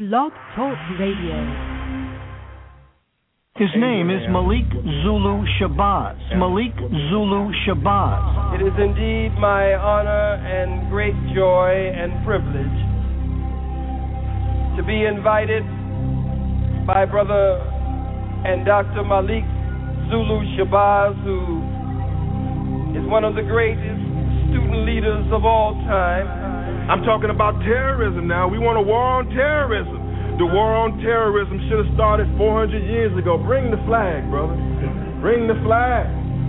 Blog Talk Radio. His name is Malik Zulu Shabazz. Malik Zulu Shabazz. It is indeed my honor and great joy and privilege to be invited by Brother and Dr. Malik Zulu Shabazz, who is one of the greatest student leaders of all time. I'm talking about terrorism now. We want a war on terrorism. The war on terrorism should have started 400 years ago. Bring the flag, brother. Bring the flag.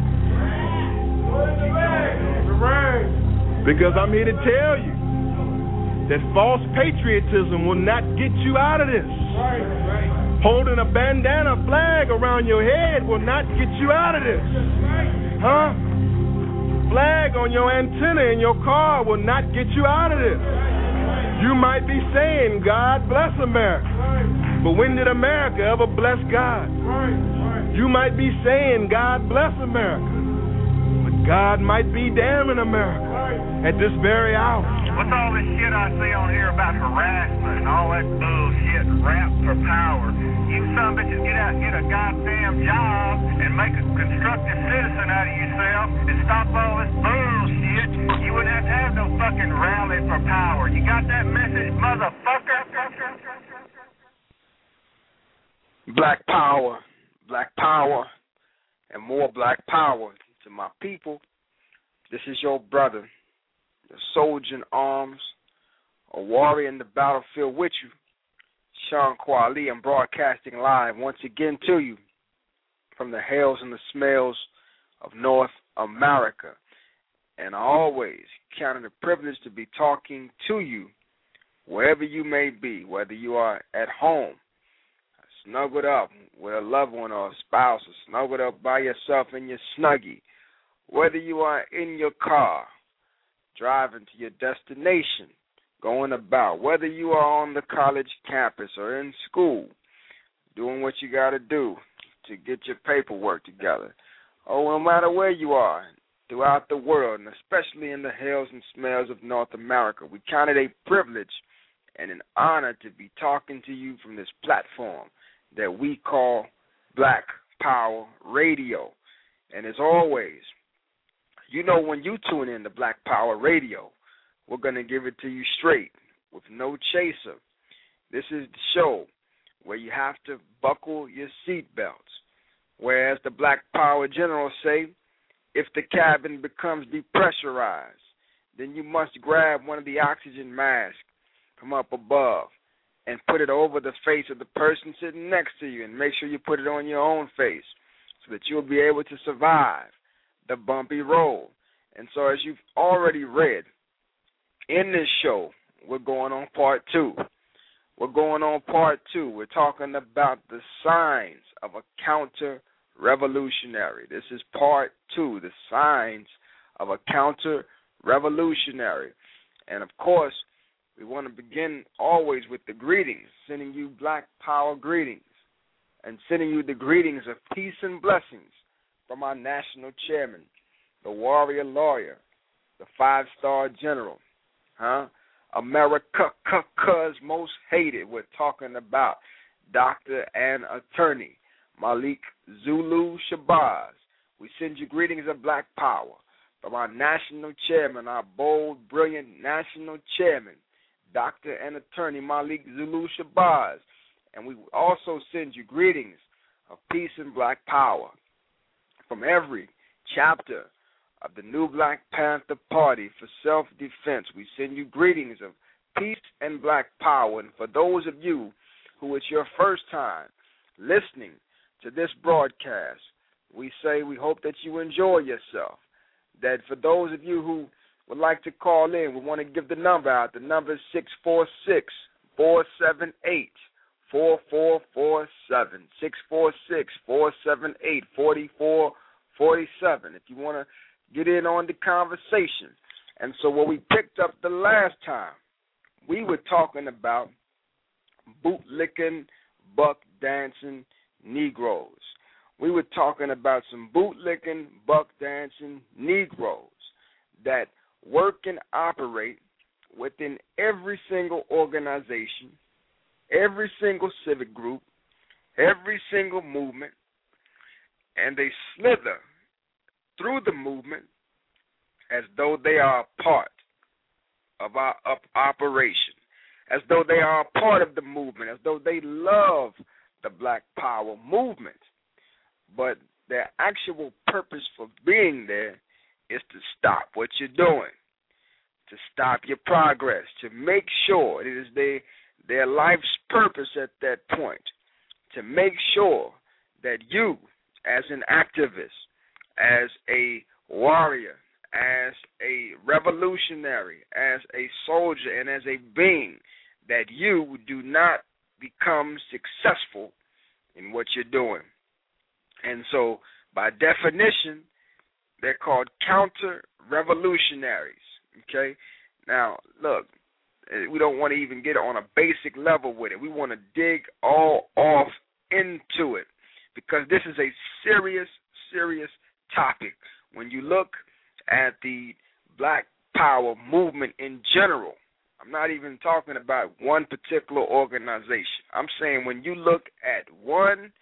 Because I'm here to tell you that false patriotism will not get you out of this. Holding a bandana flag around your head will not get you out of this. Huh? Flag on your antenna in your car will not get you out of this. You might be saying, God bless America. But when did America ever bless God? You might be saying, God bless America. But God might be damning America at this very hour. What's all this shit I see on here about harassment and all that bullshit, rap for power? You some bitches get out and get a goddamn job and make a constructive citizen out of yourself and stop all this bullshit. You wouldn't have to have no fucking rally for power. You got that message, motherfucker? Black power, and more black power to my people. This is your brother, the soldier in arms, a warrior in the battlefield with you, Sean Kwali. I'm broadcasting live once again to you from the hells and the smells of North America. And I always count it a privilege to be talking to you wherever you may be, whether you are at home, snuggled up with a loved one or a spouse, or snuggled up by yourself in your Snuggie, whether you are in your car, driving to your destination, going about, whether you are on the college campus or in school, doing what you got to do to get your paperwork together, or no matter where you are throughout the world, and especially in the hells and smells of North America, we count it a privilege and an honor to be talking to you from this platform that we call Black Power Radio. And as always, you know when you tune in to Black Power Radio, we're going to give it to you straight with no chaser. This is the show where you have to buckle your seatbelts. Whereas the Black Power generals say, if the cabin becomes depressurized, then you must grab one of the oxygen masks from up above and put it over the face of the person sitting next to you, and make sure you put it on your own face so that you'll be able to survive the bumpy road. And so as you've already read, in this show, we're going on part two. We're talking about the signs of a counter-revolutionary. This is part two, the signs of a counter-revolutionary. And, of course, we want to begin always with the greetings, sending you Black Power greetings, and sending you the greetings of peace and blessings from our national chairman, the warrior lawyer, the five-star general, America's most hated. We're talking about doctor and attorney Malik Zulu Shabazz. We send you greetings of Black Power from our national chairman, our bold, brilliant national chairman, Dr. and attorney Malik Zulu Shabazz. And we also send you greetings of peace and black power from every chapter of the new Black Panther Party for self-defense. We send you greetings of peace and black power. And for those of you who it's your first time listening to this broadcast, we say we hope that you enjoy yourself. That for those of you who would like to call in, we want to give the number out. The number is 646-478-4447, 646-478-4447, if you want to get in on the conversation. And so what we picked up the last time, we were talking about bootlicking, buck dancing Negroes. We were talking about some bootlicking, buck dancing Negroes that work and operate within every single organization, every single civic group, every single movement, and they slither through the movement as though they are a part of our operation, as though they are a part of the movement, as though they love the Black Power movement. But their actual purpose for being there is to stop what you're doing, to stop your progress, to make sure it is their life's purpose at that point, to make sure that you, as an activist, as a warrior, as a revolutionary, as a soldier, and as a being, that you do not become successful in what you're doing. And so, by definition, they're called counter-revolutionaries, okay? Now, look, we don't want to even get on a basic level with it. We want to dig all off into it because this is a serious, serious topic. When you look at the Black Power movement in general, I'm not even talking about one particular organization. I'm saying when you look at one,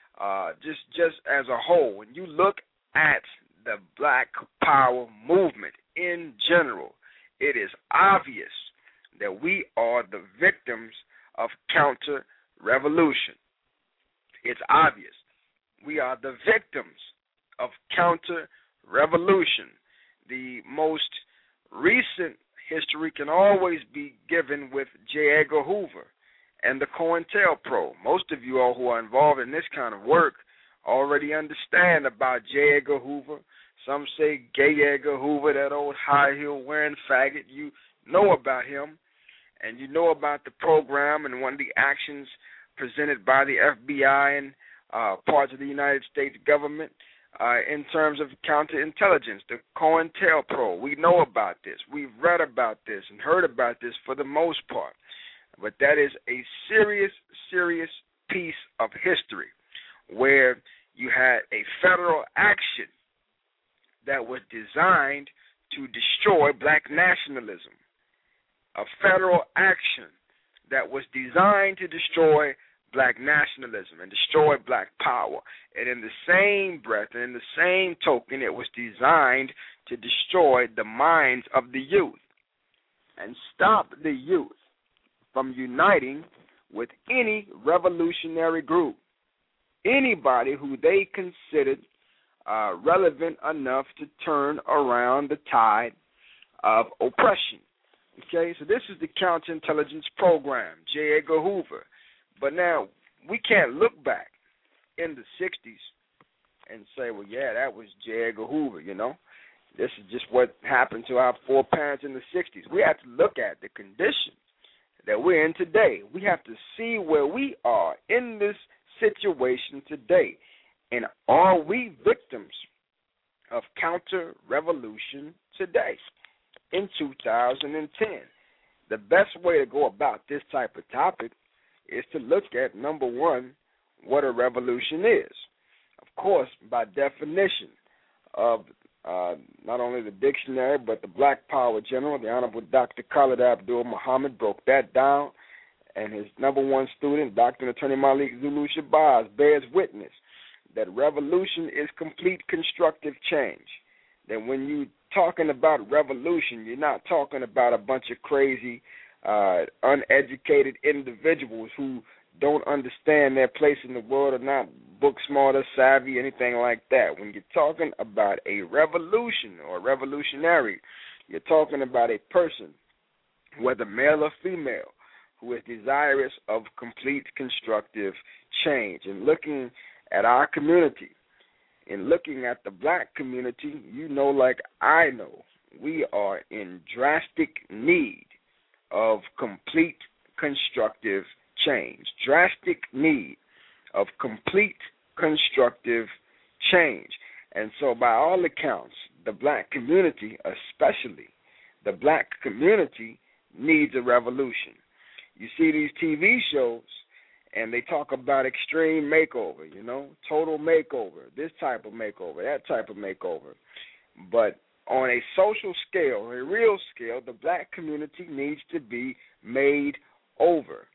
just as a whole, when you look at the Black Power movement in general, it is obvious that we are the victims of counter-revolution. It's obvious. We are the victims of counter-revolution. The most recent history can always be given with J. Edgar Hoover and the COINTELPRO. Most of you all who are involved in this kind of work already understand about J. Edgar Hoover. Some say Gay Edgar Hoover, that old high-heel-wearing faggot. You know about him, and you know about the program and one of the actions presented by the FBI and parts of the United States government in terms of counterintelligence, the COINTELPRO. We know about this. We've read about this and heard about this for the most part. But that is a serious, serious piece of history where you had a federal action that was designed to destroy black nationalism, a federal action that was designed to destroy black nationalism and destroy black power. And in the same breath and in the same token, it was designed to destroy the minds of the youth and stop the youth from uniting with any revolutionary group, anybody who they considered relevant enough to turn around the tide of oppression. Okay, so this is the counterintelligence program, J. Edgar Hoover. But now, we can't look back in the 60s and say, well, yeah, that was J. Edgar Hoover, you know. This is just what happened to our foreparents in the 60s. We have to look at the conditions that we're in today. We have to see where we are in this situation today. And are we victims of counter-revolution today in 2010? The best way to go about this type of topic is to look at, number one, what a revolution is. Of course, by definition of not only the dictionary, but the Black Power General, the Honorable Dr. Khalid Abdul Muhammad, broke that down, and his number one student, Dr. and Attorney Malik Zulu Shabazz, bears witness that revolution is complete constructive change. That when you're talking about revolution, you're not talking about a bunch of crazy, uneducated individuals who don't understand their place in the world, or not book smart or savvy, anything like that. When you're talking about a revolution or a revolutionary, you're talking about a person, whether male or female, who is desirous of complete constructive change. And looking at our community, and looking at the black community, you know, like I know, we are in drastic need of complete constructive change. Drastic need of complete constructive change. And so by all accounts, the black community, especially the black community, needs a revolution. You see these TV shows, and they talk about extreme makeover, you know, total makeover, this type of makeover, that type of makeover. But on a social scale, a real scale, the black community needs to be made over.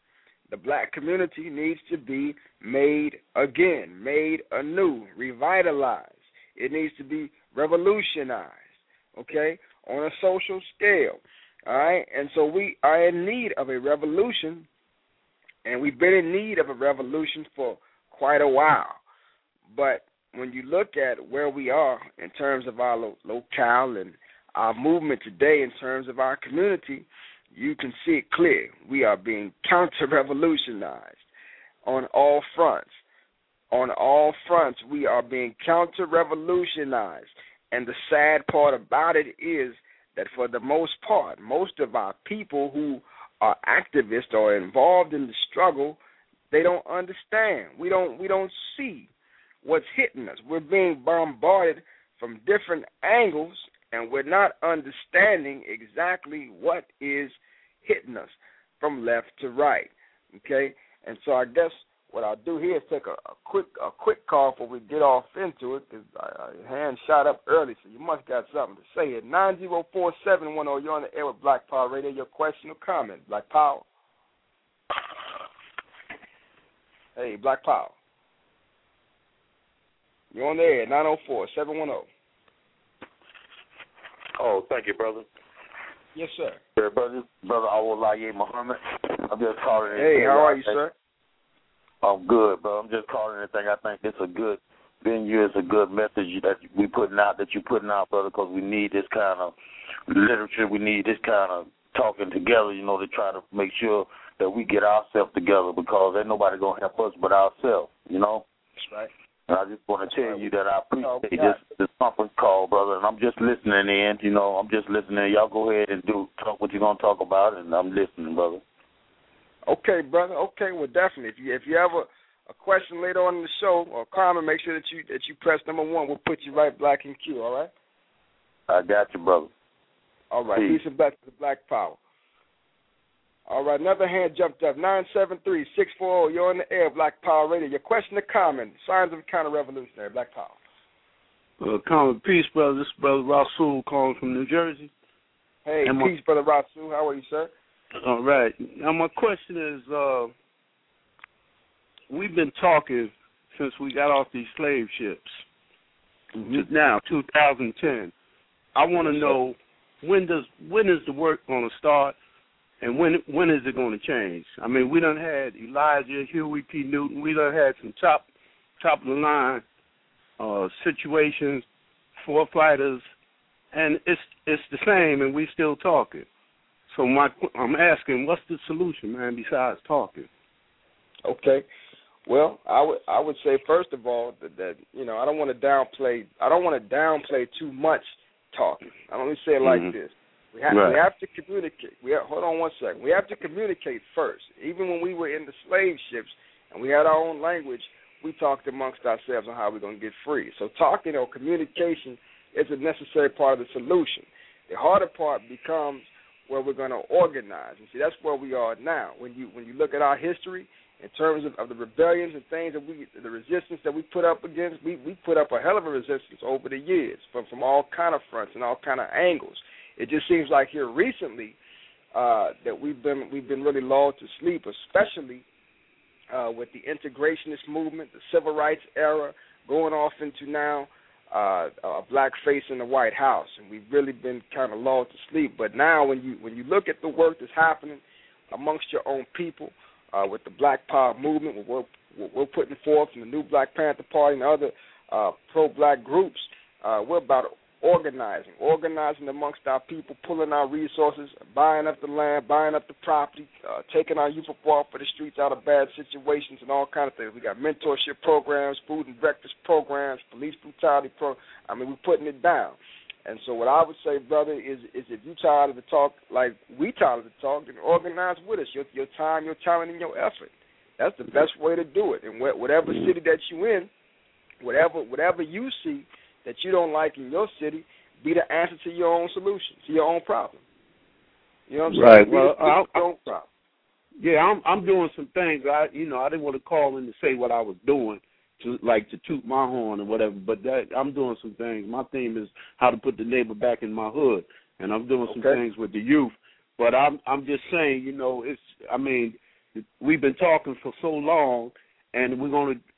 the black community needs to be made again, made anew, revitalized. It needs to be revolutionized, okay, on a social scale, all right? And so we are in need of a revolution, and we've been in need of a revolution for quite a while. But when you look at where we are in terms of our locale and our movement today in terms of our community, you can see it clear. We are being counter-revolutionized on all fronts. On all fronts, we are being counter-revolutionized. And the sad part about it is that for the most part, most of our people who are activists or involved in the struggle, they don't understand. We don't see what's hitting us. We're being bombarded from different angles, and we're not understanding exactly what is hitting us from left to right, okay? And so I guess what I'll do here is take a quick call before we get off into it, because your hand shot up early, so you must got something to say here. 904-710, you're on the air with Black Power Radio. Your question or comment, Black Power? Hey, Black Power. You're on the air, 904-710. Oh, thank you, brother. Yes, sir. Yeah, brother Awolaye Muhammad. I'm just calling in. Hey, how are you, sir? I'm good, bro. I'm just calling anything. I think it's a good venue. It's a good message that you're putting out, brother, because we need this kind of literature. We need this kind of talking together, to try to make sure that we get ourselves together, because ain't nobody going to help us but ourselves, That's right. And I just want to tell you that I appreciate this conference call, brother, and I'm just listening in. I'm just listening. Y'all go ahead and talk what you're going to talk about, and I'm listening, brother. Okay, brother. Okay, well, definitely. If you have a question later on in the show or comment, make sure that you press number 1. We'll put you right back in queue, all right? I got you, brother. All right. Peace and blessings to Black Power. All right, another hand jumped up. 973-640, you're on the air, Black Power Radio. Your question or comment, signs of a counter-revolutionary, Black Power. Common peace, brother. This is Brother Rasul calling from New Jersey. Hey, peace, Brother Rasul. How are you, sir? All right. Now, my question is, we've been talking since we got off these slave ships to now, 2010. I want to know, when is the work going to start, and when is it going to change? I mean, we done had Elijah, Huey P. Newton. We done had some top of the line situations, forefighters, and it's the same, and we still talking. So I'm asking, what's the solution, man, besides talking? Okay. Well, I would say first of all that I don't want to downplay too much talking. I don't want to say it like this. We have to communicate. Hold on one second. We have to communicate first. Even when we were in the slave ships and we had our own language, we talked amongst ourselves on how we're going to get free. So talking or communication is a necessary part of the solution. The harder part becomes where we're going to organize. And see, that's where we are now. When you look at our history in terms of the rebellions and things that the resistance that we put up against, we put up a hell of a resistance over the years from all kind of fronts and all kind of angles. It just seems like here recently that we've been really lulled to sleep, especially with the integrationist movement, the civil rights era, going off into now blackface in the White House, and we've really been kind of lulled to sleep. But now, when you look at the work that's happening amongst your own people with the Black Power movement, what we're putting forth from the New Black Panther Party and other pro-black groups, we're about organizing amongst our people, pulling our resources, buying up the land, buying up the property, taking our youth off of the streets out of bad situations and all kinds of things. We got mentorship programs, food and breakfast programs, police brutality programs. I mean, we're putting it down. And so what I would say, brother, is if you're tired of the talk like we tired of the talk, then organize with us. Your time, your talent, and your effort. That's the best way to do it. And whatever city that you're in, whatever you see that you don't like in your city, be the answer to your own solution, to your own problem. You know what I'm saying? Right. Well, I'm doing some things. I didn't want to call in to say what I was doing, to toot my horn or whatever. But I'm doing some things. My theme is how to put the neighbor back in my hood, and I'm doing some things with the youth. But I'm just saying, we've been talking for so long, and we're going to,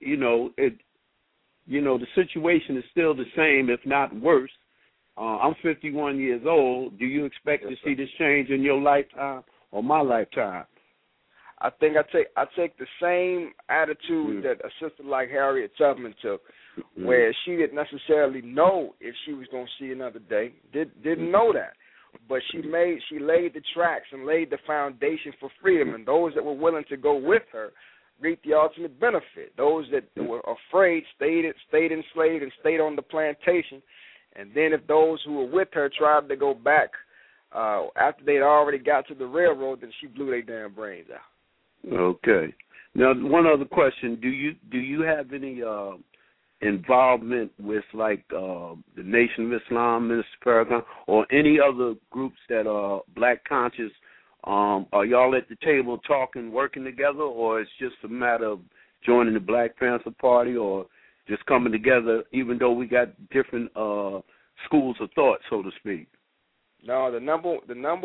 the situation is still the same, if not worse. I'm 51 years old. Do you expect to see this change in your lifetime or my lifetime? I think I take the same attitude that a sister like Harriet Tubman took, where she didn't necessarily know if she was going to see another day. Didn't know that, but she laid the tracks and laid the foundation for freedom, and those that were willing to go with her reaped the ultimate benefit. Those that were afraid stayed enslaved and stayed on the plantation. And then if those who were with her tried to go back after they'd already got to the railroad, then she blew their damn brains out. Okay. Now, one other question: Do you have any involvement with the Nation of Islam, Minister Farrakhan, or any other groups that are black conscious? Are y'all at the table talking, working together, or it's just a matter of joining the Black Panther Party, or just coming together, even though we got different schools of thought, so to speak? No, the number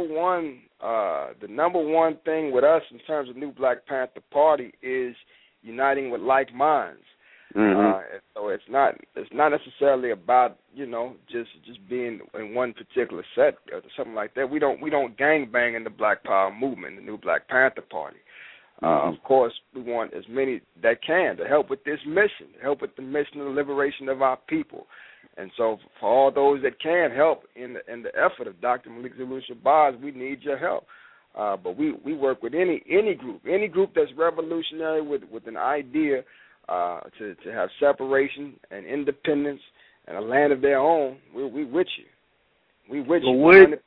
one thing with us in terms of New Black Panther Party is uniting with like minds. So it's not necessarily about just being in one particular set or something like that. We don't gang bang in the Black Power movement, the New Black Panther Party. Of course, we want as many that can to help with this mission, to help with the mission of the liberation of our people. And so for all those that can help in the effort of Dr. Malik Zulu Shabazz, we need your help. But we work with any group that's revolutionary with an idea to have separation and independence and a land of their own. We with you. We with you. 100%.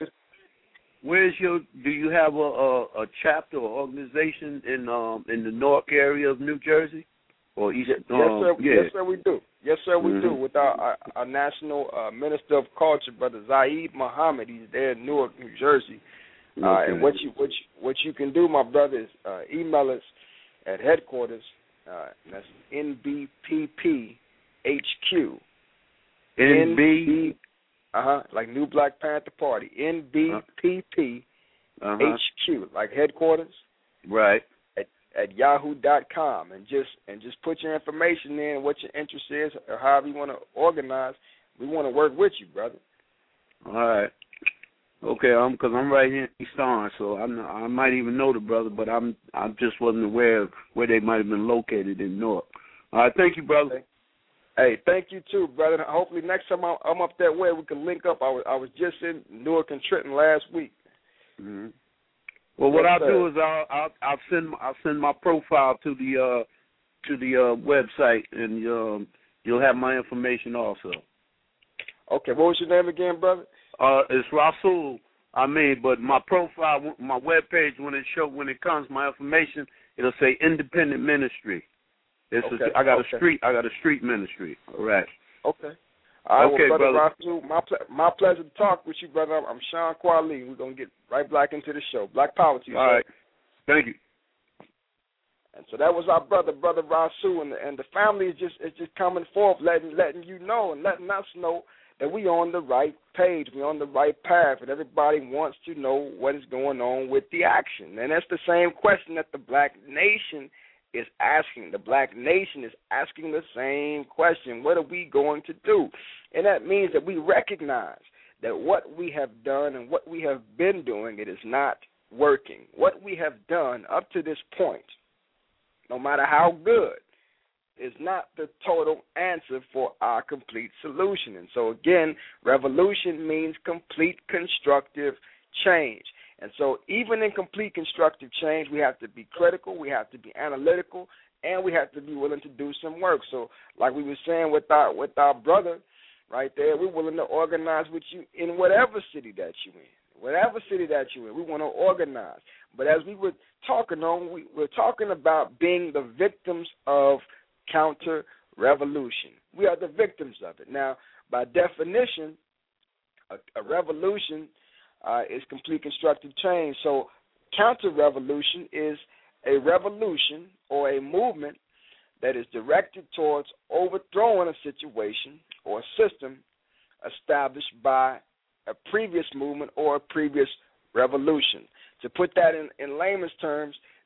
Do you have a chapter or organization in the Newark area of New Jersey? Or East? Yes, sir, we do. Yes, sir, we do. With our national Minister of Culture, Brother Zaid Muhammad. He's there in Newark, New Jersey. And what you can do, my brother, is email us at headquarters. That's NBPP HQ. NB. Like New Black Panther Party. NBPP HQ, like headquarters. Right. At yahoo.com, and just put your information in, what your interest is, or however you want to organize. We want to work with you, brother. All right. Okay, because I'm right here in East Orange, so I might even know the brother, but I just wasn't aware of where they might have been located in Newark. All right, thank you, brother. Hey, thank you too, brother. Hopefully next time I'm up that way, we can link up. I was just in Newark and Trenton last week. Mm-hmm. Well, what I'll do is I'll send my profile to the website, and you'll have my information also. Okay, what was your name again, brother? It's Rasul. But my profile, my webpage, when it comes, my information, it'll say Independent Ministry. I got a street ministry. All right. Okay. All right, okay, well, brother. Rasul, my pleasure to talk with you, brother. I'm Sean Kwali. We're going to get right back into the show. Black Power to you, all sir. right. Thank you. And so that was our brother Rasul, and the family is just coming forth, letting you know and letting us know that we on the right page, we on the right path, and everybody wants to know what is going on with the action. And that's the same question that the Black Nation is asking. The Black Nation is asking the same question. What are we going to do? And that means that we recognize that what we have done and what we have been doing, it is not working. What we have done up to this point, no matter how good, is not the total answer for our complete solution. And so, again, revolution means complete constructive change. And so even in complete constructive change, we have to be critical, we have to be analytical, and we have to be willing to do some work. So like we were saying with our brother right there, we're willing to organize with you in whatever city that you're in. Whatever city that you're in, we want to organize. But as we were talking on, we're talking about being the victims of counter-revolution. We are the victims of it. Now, by definition, a revolution is complete constructive change. So counter-revolution is a revolution or a movement that is directed towards overthrowing a situation or a system established by a previous movement or a previous revolution. To put that in layman's terms,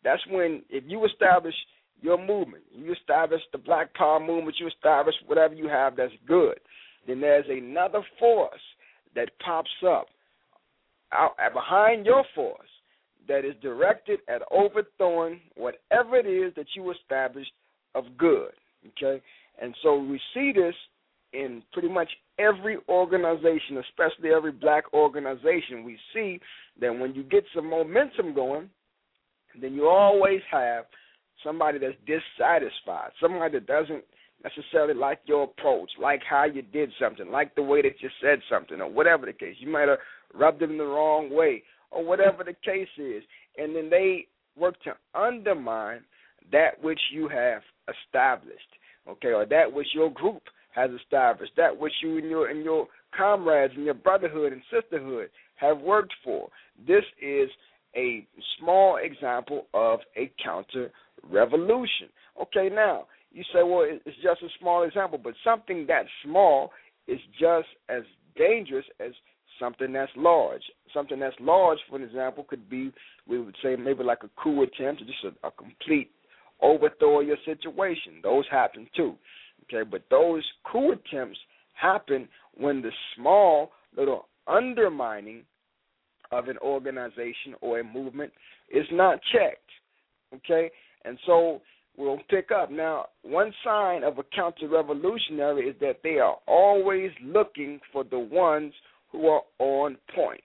That's when, if you establish your movement, you establish the Black Power movement, you establish whatever you have that's good, then there's another force that pops up out behind your force that is directed at overthrowing whatever it is that you established of good, okay? And so we see this in pretty much every organization, especially every black organization. We see that when you get some momentum going, then you always have somebody that's dissatisfied, somebody that doesn't necessarily like your approach, like how you did something, like the way that you said something, or whatever the case. You might have rubbed them the wrong way, or whatever the case is, and then they work to undermine that which you have established, okay, or that which your group has established, that which you and your comrades and your brotherhood and sisterhood have worked for. This is a small example of a counter-revolution. Okay, now, you say, well, it's just a small example, but something that small is just as dangerous as something that's large. Something that's large, for example, could be, we would say, maybe like a coup attempt, or just a complete overthrow of your situation. Those happen too. Okay, but those coup attempts happen when the small little undermining of an organization or a movement is not checked. Okay, and so we'll pick up. Now, one sign of a counter-revolutionary is that they are always looking for the ones who are on point.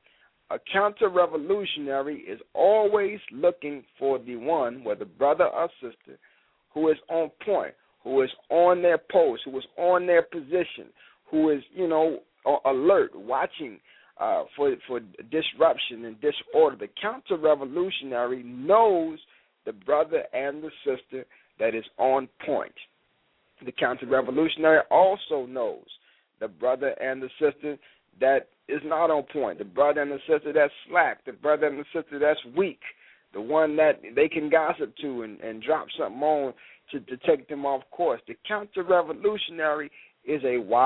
A counter-revolutionary is always looking for the one, whether brother or sister, who is on point, who is on their post, who is on their position, who is, alert, watching for disruption and disorder. The counter-revolutionary knows the brother and the sister that is on point. The counter-revolutionary also knows the brother and the sister that is not on point, the brother and the sister that's slack, the brother and the sister that's weak, the one that they can gossip to and drop something on to take them off course. The counter-revolutionary is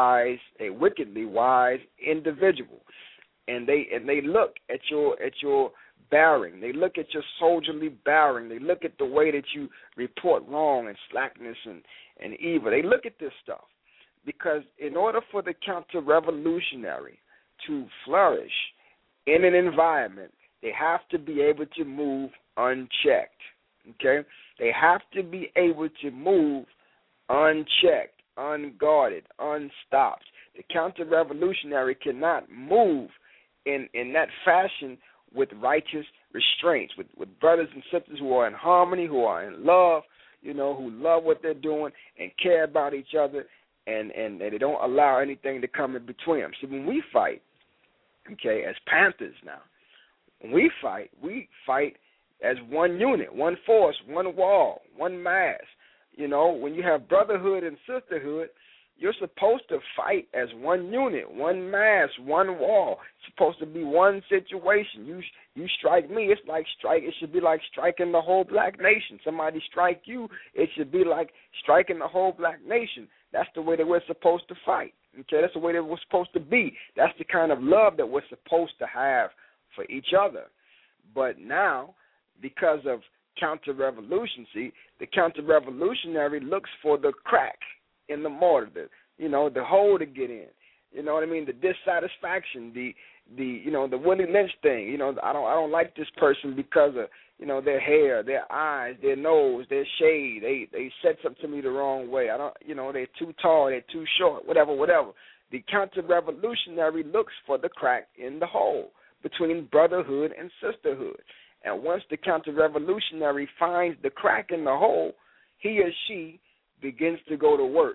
a wickedly wise individual, and they look at your bearing. They look at your soldierly bearing. They look at the way that you report wrong and slackness and evil. They look at this stuff because in order for the counter-revolutionary to flourish in an environment, they have to be able to move unchecked, okay? They have to be able to move unchecked, unguarded, unstopped. The counter-revolutionary cannot move in that fashion with righteous restraints, with brothers and sisters who are in harmony, who are in love, who love what they're doing and care about each other, and they don't allow anything to come in between them. See, when we fight, okay, as Panthers now, when we fight as one unit, one force, one wall, one mass. When you have brotherhood and sisterhood, you're supposed to fight as one unit, one mass, one wall. It's supposed to be one situation. You strike me, it should be like striking the whole black nation. Somebody strike you, it should be like striking the whole black nation. That's the way that we're supposed to fight. Okay, that's the way that we're supposed to be. That's the kind of love that we're supposed to have for each other. But now, because of counter-revolution, the counter-revolutionary looks for the crack in the mortar, the hole to get in. You know what I mean? The dissatisfaction, the Willie Lynch thing. I don't like this person because of their hair, their eyes, their nose, their shade. They said something to me the wrong way. They're too tall, they're too short, whatever. The counter-revolutionary looks for the crack in the hole between brotherhood and sisterhood. And once the counter-revolutionary finds the crack in the hole, he or she begins to go to work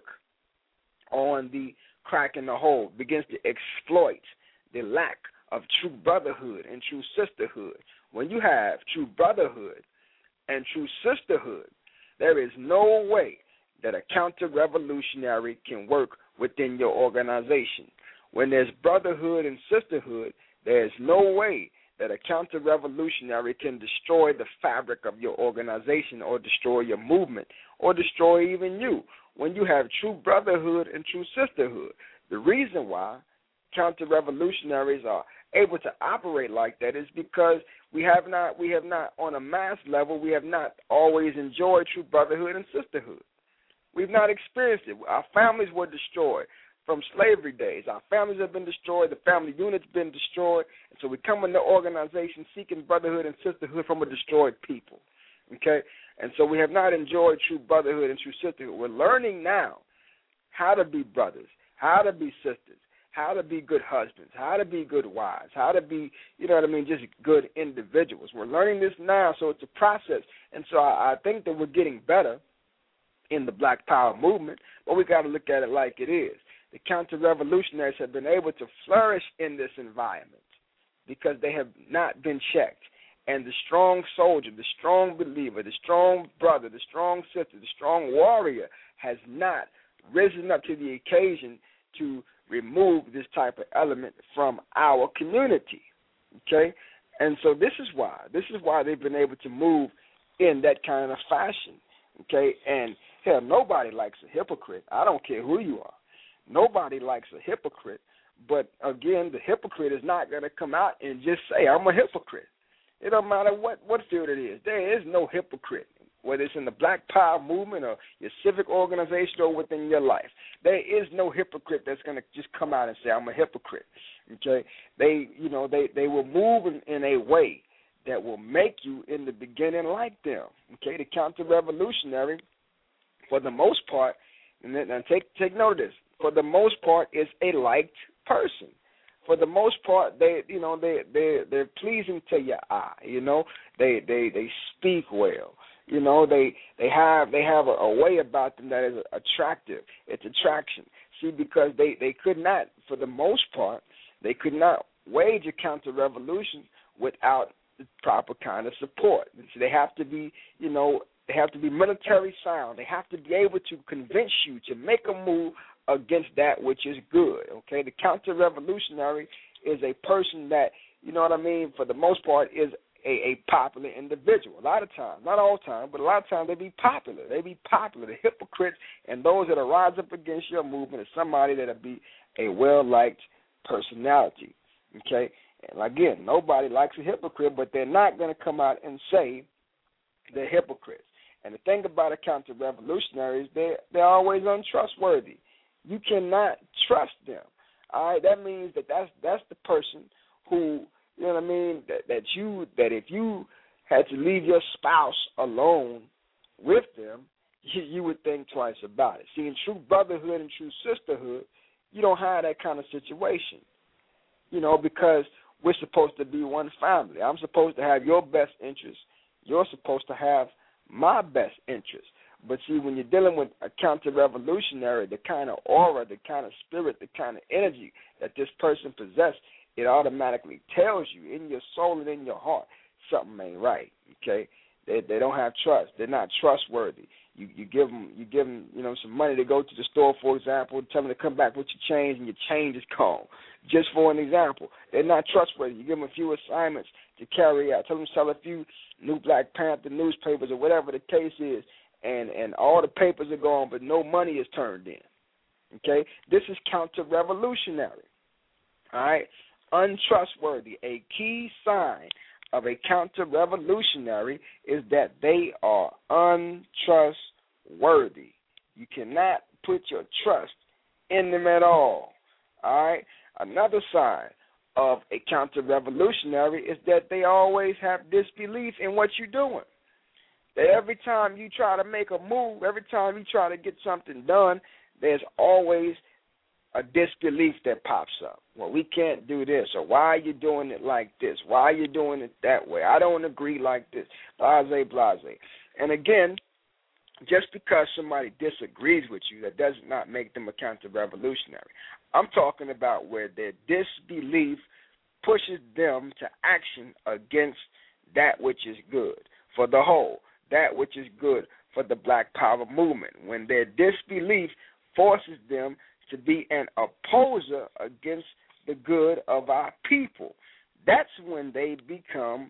on the crack in the hole, begins to exploit the lack of true brotherhood and true sisterhood. When you have true brotherhood and true sisterhood, there is no way that a counter-revolutionary can work within your organization. When there's brotherhood and sisterhood, there's no way that a counter-revolutionary can destroy the fabric of your organization or destroy your movement or destroy even you. When you have true brotherhood and true sisterhood, the reason why counter-revolutionaries are able to operate like that is because we have not on a mass level, we have not always enjoyed true brotherhood and sisterhood. We've not experienced it. Our families were destroyed from slavery days. Our families have been destroyed. The family unit's been destroyed. And so we come into organizations seeking brotherhood and sisterhood from a destroyed people. Okay? And so we have not enjoyed true brotherhood and true sisterhood. We're learning now how to be brothers, how to be sisters, how to be good husbands, how to be good wives, how to be, just good individuals. We're learning this now, so it's a process. And so I think that we're getting better in the Black Power movement, but we got to look at it like it is. The counter-revolutionaries have been able to flourish in this environment because they have not been checked. And the strong soldier, the strong believer, the strong brother, the strong sister, the strong warrior has not risen up to the occasion to remove this type of element from our community. Okay? And so this is why they've been able to move in that kind of fashion. Okay? And hell, nobody likes a hypocrite. I don't care who you are. Nobody likes a hypocrite. But again, the hypocrite is not going to come out and just say, I'm a hypocrite. It don't matter what field it is. There is no hypocrite, whether it's in the Black Power movement or your civic organization or within your life. There is no hypocrite that's going to just come out and say, I'm a hypocrite. Okay? They will move in a way that will make you in the beginning like them. Okay? The counter-revolutionary, for the most part, and take note of this, for the most part is a liked person. For the most part, they're pleasing to your eye. They speak well. They have a way about them that is attractive. It's attraction. See, because they could not, for the most part, they could not wage a counter-revolution without the proper kind of support. So they have to be, they have to be military sound. They have to be able to convince you to make a move against that which is good. Okay, the counter-revolutionary is a person that, for the most part, is a popular individual. A lot of times, not all the time, but a lot of times they be popular. They be popular. The hypocrites and those that rise up against your movement is somebody that'll be a well-liked personality. Okay, and again, nobody likes a hypocrite, but they're not going to come out and say they're hypocrites. And the thing about a counter-revolutionary is they're always untrustworthy. You cannot trust them. All right, that means that's the person who, that if you had to leave your spouse alone with them, you would think twice about it. See, in true brotherhood and true sisterhood, you don't have that kind of situation, because we're supposed to be one family. I'm supposed to have your best interest. You're supposed to have my best interest. But see, when you're dealing with a counter-revolutionary, the kind of aura, the kind of spirit, the kind of energy that this person possesses, it automatically tells you in your soul and in your heart something ain't right. Okay, they don't have trust. They're not trustworthy. You give them some money to go to the store, for example, tell them to come back with your change, and your change is gone. Just for an example, they're not trustworthy. You give them a few assignments to carry out. Tell them to sell a few New Black Panther newspapers or whatever the case is. And all the papers are gone, but no money is turned in. Okay? This is counter-revolutionary. All right? Untrustworthy. A key sign of a counter-revolutionary is that they are untrustworthy. You cannot put your trust in them at all. All right? Another sign of a counter-revolutionary is that they always have disbelief in what you're doing. That every time you try to make a move, every time you try to get something done, there's always a disbelief that pops up. Well, we can't do this, or why are you doing it like this? Why are you doing it that way? I don't agree like this. Blase, blase. And again, just because somebody disagrees with you, that does not make them a counter-revolutionary. I'm talking about where their disbelief pushes them to action against that which is good for the whole. That which is good for the Black Power movement, when their disbelief forces them to be an opposer against the good of our people. That's when they become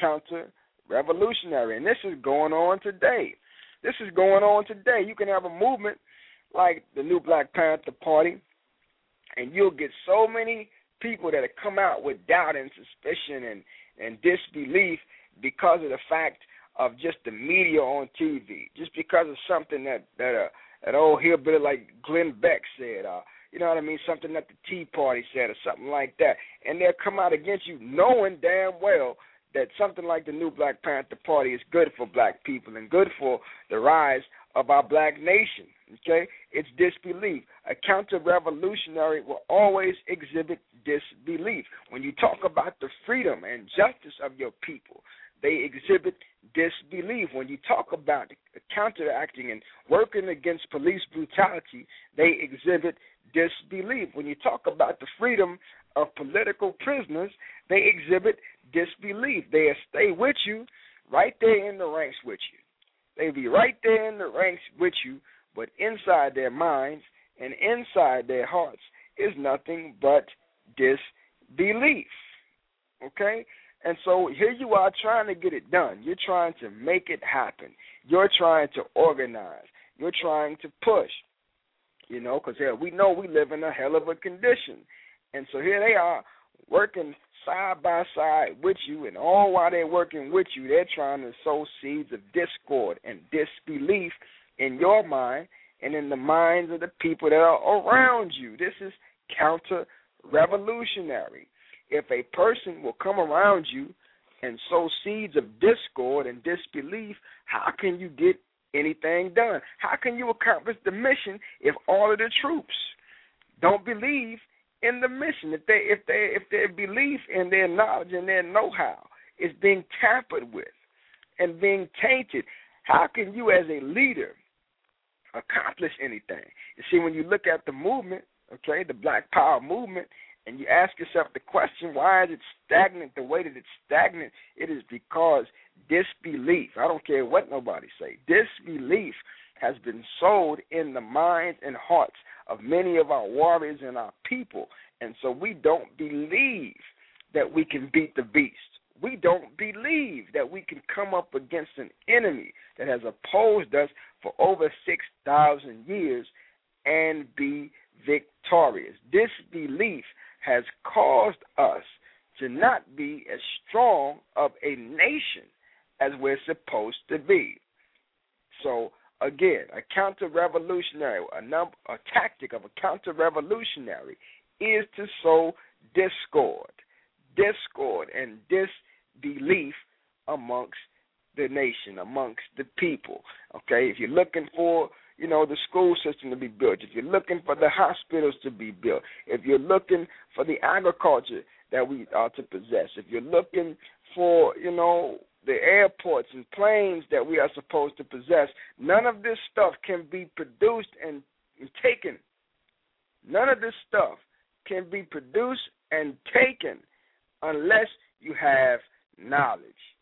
counter-revolutionary, and this is going on today. You can have a movement like the New Black Panther Party, and you'll get so many people that have come out with doubt and suspicion and disbelief because of the fact of just the media on TV, just because of something that old hillbilly like Glenn Beck said, you know what I mean, something that the Tea Party said or something like that, and they'll come out against you knowing damn well that something like the new Black Panther Party is good for black people and good for the rise of our black nation, okay? It's disbelief. A counter-revolutionary will always exhibit disbelief. When you talk about the freedom and justice of your people, they exhibit disbelief. When you talk about counteracting and working against police brutality, they exhibit disbelief. When you talk about the freedom of political prisoners, they exhibit disbelief. They'll stay with you, right there in the ranks with you. They'll be right there in the ranks with you, but inside their minds and inside their hearts is nothing but disbelief, okay? And so here you are trying to get it done. You're trying to make it happen. You're trying to organize. You're trying to push, you know, because we know we live in a hell of a condition. And so here they are working side by side with you, and all while they're working with you, they're trying to sow seeds of discord and disbelief in your mind and in the minds of the people that are around you. This is counter-revolutionary. If a person will come around you and sow seeds of discord and disbelief, how can you get anything done? How can you accomplish the mission if all of the troops don't believe in the mission? If their belief and their knowledge and their know-how is being tampered with and being tainted, how can you as a leader accomplish anything? You see, when you look at the movement, okay, the Black Power movement, and you ask yourself the question, why is it stagnant the way that it's stagnant? It is because disbelief, I don't care what nobody say, disbelief has been sowed in the minds and hearts of many of our warriors and our people. And so we don't believe that we can beat the beast. We don't believe that we can come up against an enemy that has opposed us for over 6,000 years and be victorious. Disbelief has caused us to not be as strong of a nation as we're supposed to be. So, again, a counter-revolutionary, a tactic of a counter-revolutionary is to sow discord and disbelief amongst the nation, amongst the people. Okay, if you're looking for, you know, the school system to be built, if you're looking for the hospitals to be built, if you're looking for the agriculture that we are to possess, if you're looking for, you know, the airports and planes that we are supposed to possess, none of this stuff can be produced and taken. None of this stuff can be produced and taken unless you have knowledge,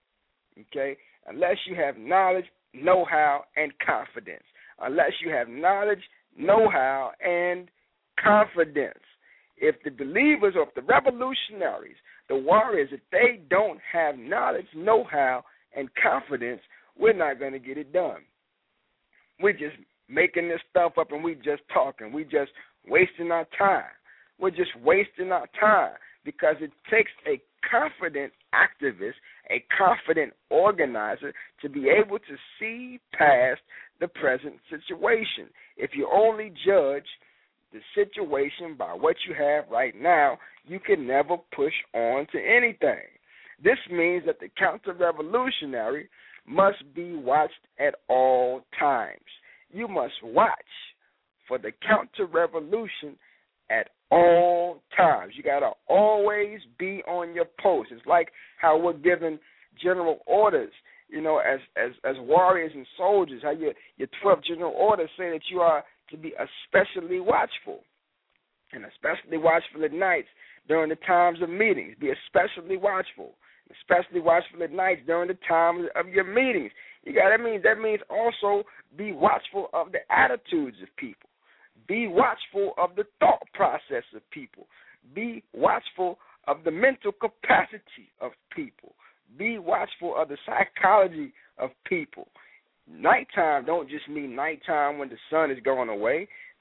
okay? Unless you have knowledge, know-how, and confidence. Unless you have knowledge, know-how, and confidence. If the believers or if the revolutionaries, the warriors, if they don't have knowledge, know-how, and confidence, we're not going to get it done. We're just making this stuff up and we just talking. We just wasting our time. We're just wasting our time because it takes a confident activist, a confident organizer to be able to see past the present situation. If you only judge the situation by what you have right now, you can never push on to anything. This means that the counter-revolutionary must be watched at all times. You must watch for the counter-revolution at all times. You got to always be on your post. It's like how we're given general orders, you know, as warriors and soldiers, how your 12th general orders say that you are to be especially watchful, and especially watchful at nights during the times of meetings. Be especially watchful, especially watchful at nights during the times of your meetings. That means also be watchful of the attitudes of people. Be watchful of the thought process of people. Be watchful of the mental capacity of people. Be watchful of the psychology of people. Nighttime don't just mean nighttime when the sun is going away.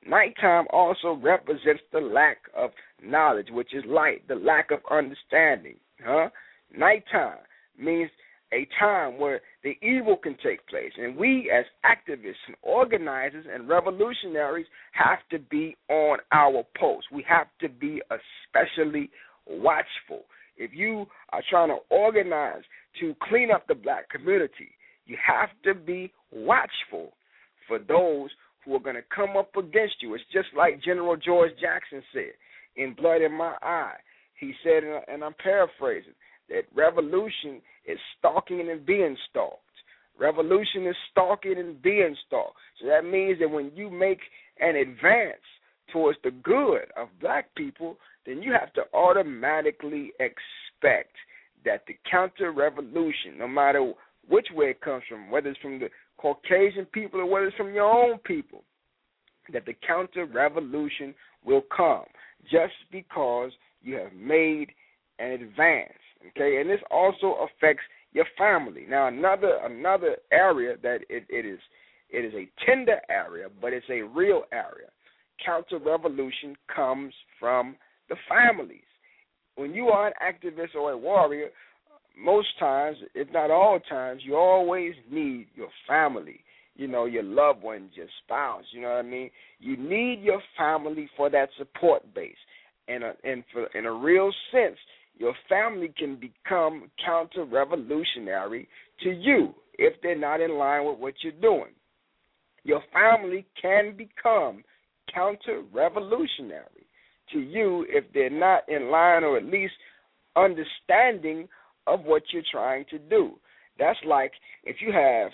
Nighttime also represents the lack of knowledge, which is light, the lack of understanding. Nighttime means a time where the evil can take place. And we as activists and organizers and revolutionaries have to be on our post. We have to be especially watchful. If you are trying to organize to clean up the black community, you have to be watchful for those who are going to come up against you. It's just like General George Jackson said in Blood in My Eye. He said, and I'm paraphrasing, that revolution is stalking and being stalked. Revolution is stalking and being stalked. So that means that when you make an advance towards the good of black people, then you have to automatically expect that the counter-revolution, no matter which way it comes from, whether it's from the Caucasian people or whether it's from your own people, that the counter-revolution will come just because you have made an advance. Okay, and this also affects your family. Now, another area that it is a tender area, but it's a real area. Counter-revolution comes from the families. When you are an activist or a warrior, most times, if not all times, you always need your family, your loved ones, your spouse, you know what I mean? You need your family for that support base. And in a real sense, your family can become counter-revolutionary to you if they're not in line with what you're doing. Your family can become counter-revolutionary to you if they're not in line or at least understanding of what you're trying to do. That's like if you have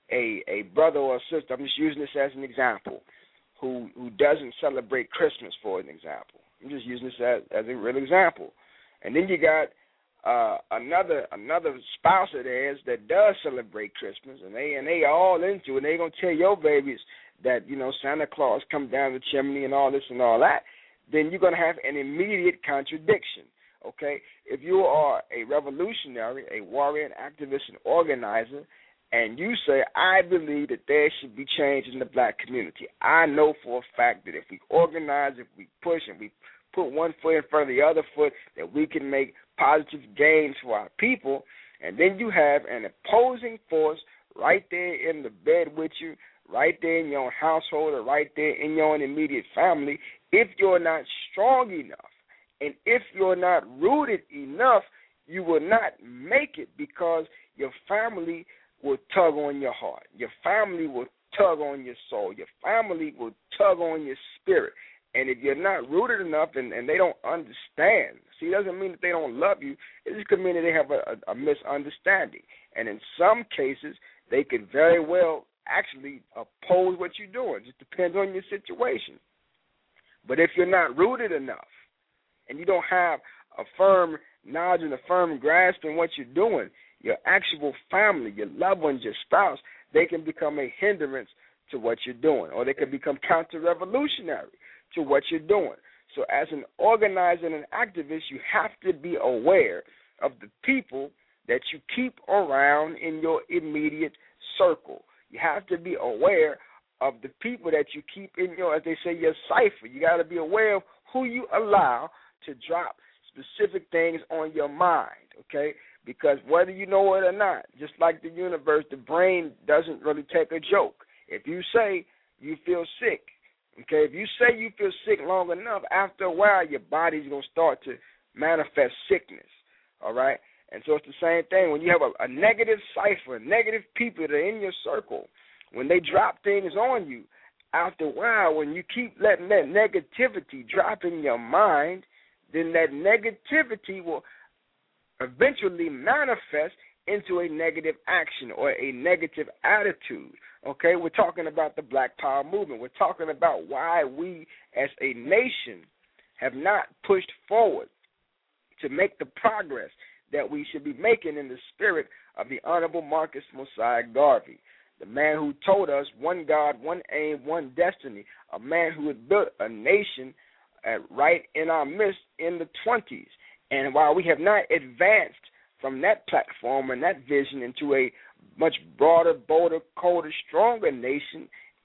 a brother or a sister, I'm just using this as an example, who doesn't celebrate Christmas, for an example. I'm just using this as a real example. And then you got another spouse of theirs that does celebrate Christmas, and they all into it. And they gonna tell your babies that Santa Claus come down the chimney and all this and all that. Then you're gonna have an immediate contradiction. Okay, if you are a revolutionary, a warrior, an activist, an organizer, and you say, I believe that there should be change in the black community, I know for a fact that if we organize, if we push, and we put one foot in front of the other foot, that we can make positive gains for our people. And then you have an opposing force right there in the bed with you, right there in your own household, or right there in your own immediate family. If you're not strong enough, and if you're not rooted enough, you will not make it, because your family will tug on your heart. Your family will tug on your soul. Your family will tug on your spirit. And if you're not rooted enough and they don't understand, see, it doesn't mean that they don't love you. It just could mean that they have a misunderstanding. And in some cases, they could very well actually oppose what you're doing. It just depends on your situation. But if you're not rooted enough and you don't have a firm knowledge and a firm grasp in what you're doing, your actual family, your loved ones, your spouse, they can become a hindrance to what you're doing, or they can become counter-revolutionary to what you're doing. So as an organizer and an activist, you have to be aware of the people that you keep around in your immediate circle. You have to be aware of the people that you keep in your, as they say, your cipher. You got to be aware of who you allow to drop specific things on your mind, okay? Because whether you know it or not, just like the universe, the brain doesn't really take a joke. If you say you feel sick, okay, if you say you feel sick long enough, after a while your body's going to start to manifest sickness, all right? And so it's the same thing. When you have a negative cipher, negative people that are in your circle, when they drop things on you, after a while, when you keep letting that negativity drop in your mind, then that negativity will eventually manifest into a negative action or a negative attitude. Okay, we're talking about the Black Power movement. We're talking about why we as a nation have not pushed forward to make the progress that we should be making in the spirit of the Honorable Marcus Mosiah Garvey, the man who told us one God, one aim, one destiny, a man who had built a nation right in our midst in the 20s. And while we have not advanced from that platform and that vision into a much broader, bolder, colder, stronger nation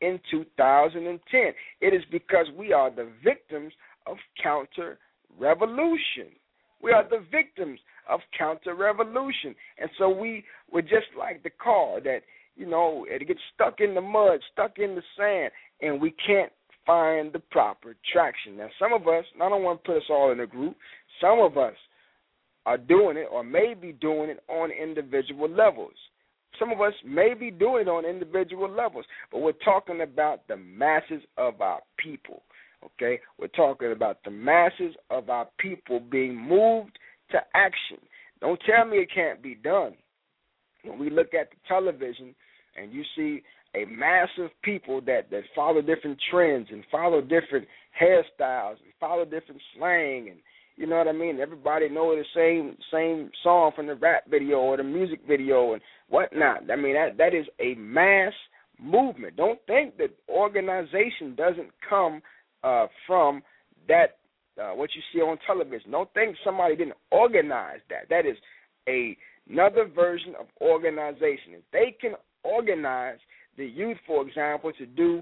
in 2010. It is because we are the victims of counter-revolution. We are the victims of counter-revolution. And so we're just like the car that, it gets stuck in the mud, stuck in the sand, and we can't find the proper traction. Now, some of us, and I don't want to put us all in a group, some of us are doing it or may be doing it on individual levels. Some of us may be doing it on individual levels, but we're talking about the masses of our people, okay? We're talking about the masses of our people being moved to action. Don't tell me it can't be done. When we look at the television and you see a mass of people that follow different trends and follow different hairstyles and follow different slang, and you know what I mean? Everybody know the same song from the rap video or the music video and whatnot. I mean, that is a mass movement. Don't think that organization doesn't come from that, what you see on television. Don't think somebody didn't organize that. That is another version of organization. If they can organize the youth, for example, to do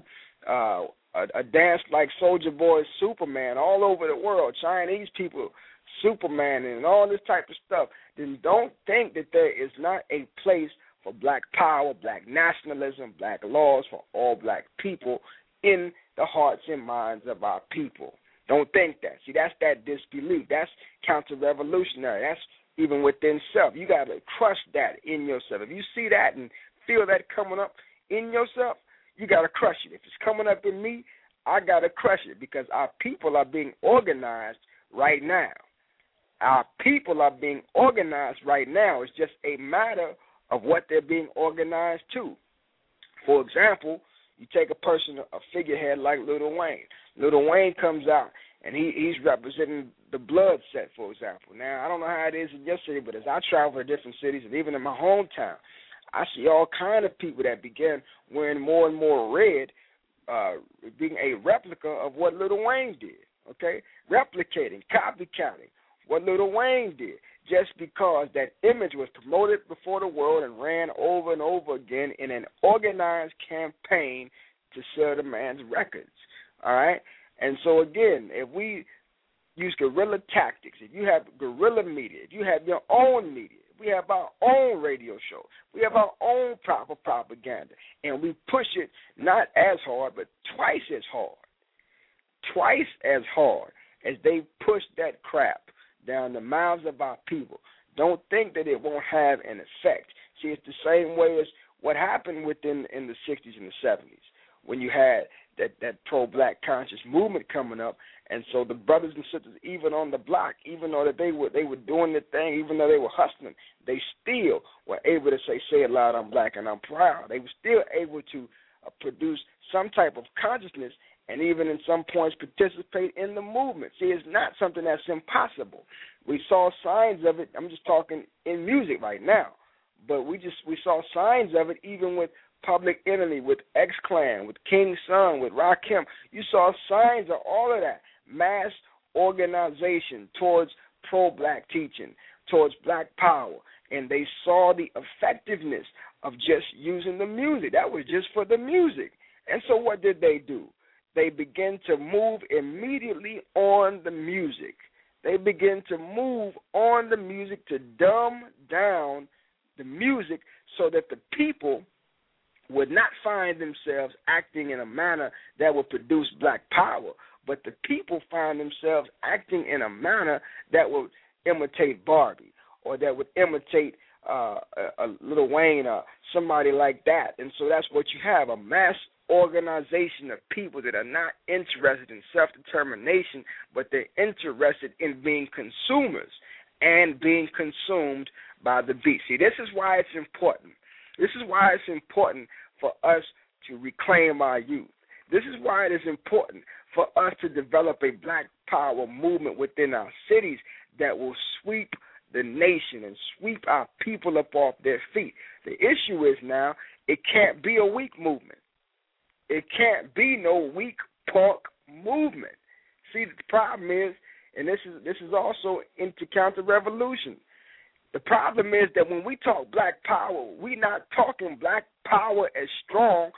a dance like Soulja Boy's Superman all over the world, Chinese people, Superman, and all this type of stuff, then don't think that there is not a place for black power, black nationalism, black laws for all black people in the hearts and minds of our people. Don't think that. See, that's that disbelief. That's counter-revolutionary. That's even within self. You got to crush that in yourself. If you see that and feel that coming up in yourself, you got to crush it. If it's coming up in me, I got to crush it because our people are being organized right now. Our people are being organized right now. It's just a matter of what they're being organized to. For example, you take a person, a figurehead like Lil Wayne. Lil Wayne comes out, and he's representing the blood set, for example. Now, I don't know how it is in your city, but as I travel to different cities, and even in my hometown, I see all kind of people that began wearing more and more red, being a replica of what Lil Wayne did, okay? Replicating, copycatting what Lil Wayne did, just because that image was promoted before the world and ran over and over again in an organized campaign to sell the man's records, all right? And so, again, if we use guerrilla tactics, if you have guerrilla media, if you have your own media, we have our own radio show, we have our own proper propaganda, and we push it not as hard, but twice as hard as they push that crap down the mouths of our people. Don't think that it won't have an effect. See, it's the same way as what happened in the 60s and the 70s when you had that pro-black conscious movement coming up. And so the brothers and sisters, even on the block, even though that they were doing the thing, even though they were hustling, they still were able to say it loud, I'm black and I'm proud. They were still able to produce some type of consciousness and even in some points participate in the movement. See, it's not something that's impossible. We saw signs of it. I'm just talking in music right now. But we saw signs of it even with Public Enemy, with X-Clan, with King Son, with Rakim. You saw signs of all of that. Mass organization towards pro-black teaching, towards black power. And they saw the effectiveness of just using the music. That was just for the music. And so what did they do? They began to move immediately on the music. They began to move on the music to dumb down the music so that the people would not find themselves acting in a manner that would produce black power, but the people find themselves acting in a manner that would imitate Barbie or that would imitate a Lil Wayne or somebody like that. And so that's what you have, a mass organization of people that are not interested in self-determination, but they're interested in being consumers and being consumed by the beat. See, this is why it's important. This is why it's important for us to reclaim our youth. This is why it is important for us to develop a black power movement within our cities that will sweep the nation and sweep our people up off their feet. The issue is now it can't be a weak movement. It can't be no weak punk movement. See, the problem is, and this is also into counter-revolution, the problem is that when we talk black power, we're not talking black power as strong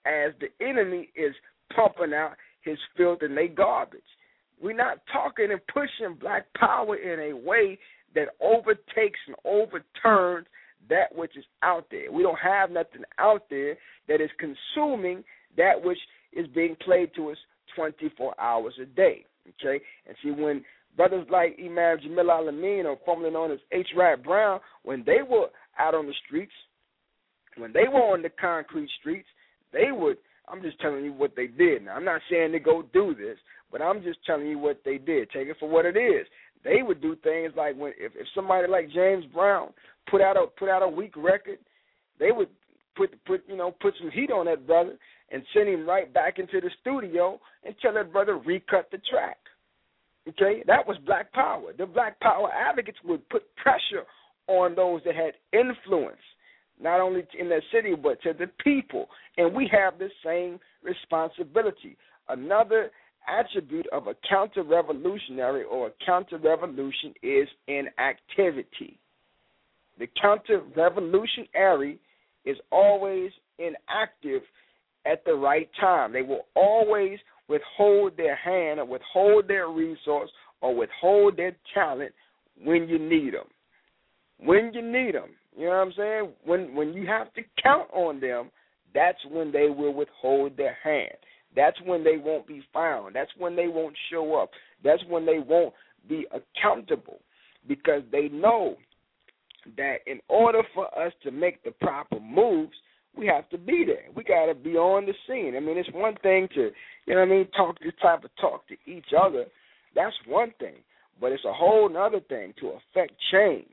as the enemy is pumping out his filth and they garbage. We're not talking and pushing black power in a way that overtakes and overturns that which is out there. We don't have nothing out there that is consuming that which is being played to us 24 hours a day. Okay? And see, when brothers like Imam Jamil Al-Amin, or formerly known as H. Rap Brown, when they were out on the streets, when they were on the concrete streets, they would, I'm just telling you what they did. Now, I'm not saying to go do this, but I'm just telling you what they did. Take it for what it is. They would do things like when if somebody like James Brown put out a weak record, they would put some heat on that brother and send him right back into the studio and tell that brother recut the track. Okay, that was black power. The black power advocates would put pressure on those that had influence, not only in that city but to the people. And we have the same responsibility. Another attribute of a counter-revolutionary or a counter-revolution is inactivity. The counter-revolutionary is always inactive at the right time. They will always withhold their hand or withhold their resource or withhold their talent when you need them. When you need them. You know what I'm saying? When you have to count on them, that's when they will withhold their hand. That's when they won't be found. That's when they won't show up. That's when they won't be accountable, because they know that in order for us to make the proper moves, we have to be there. We got to be on the scene. I mean, it's one thing to, talk this type of talk to each other. That's one thing. But it's a whole other thing to affect change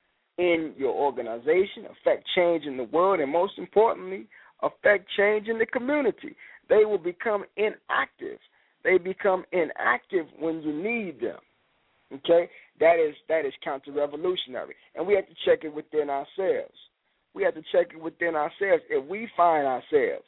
in your organization, affect change in the world, and most importantly, affect change in the community. They will become inactive. They become inactive when you need them. Okay? That is counter-revolutionary. And we have to check it within ourselves. We have to check it within ourselves. If we find ourselves,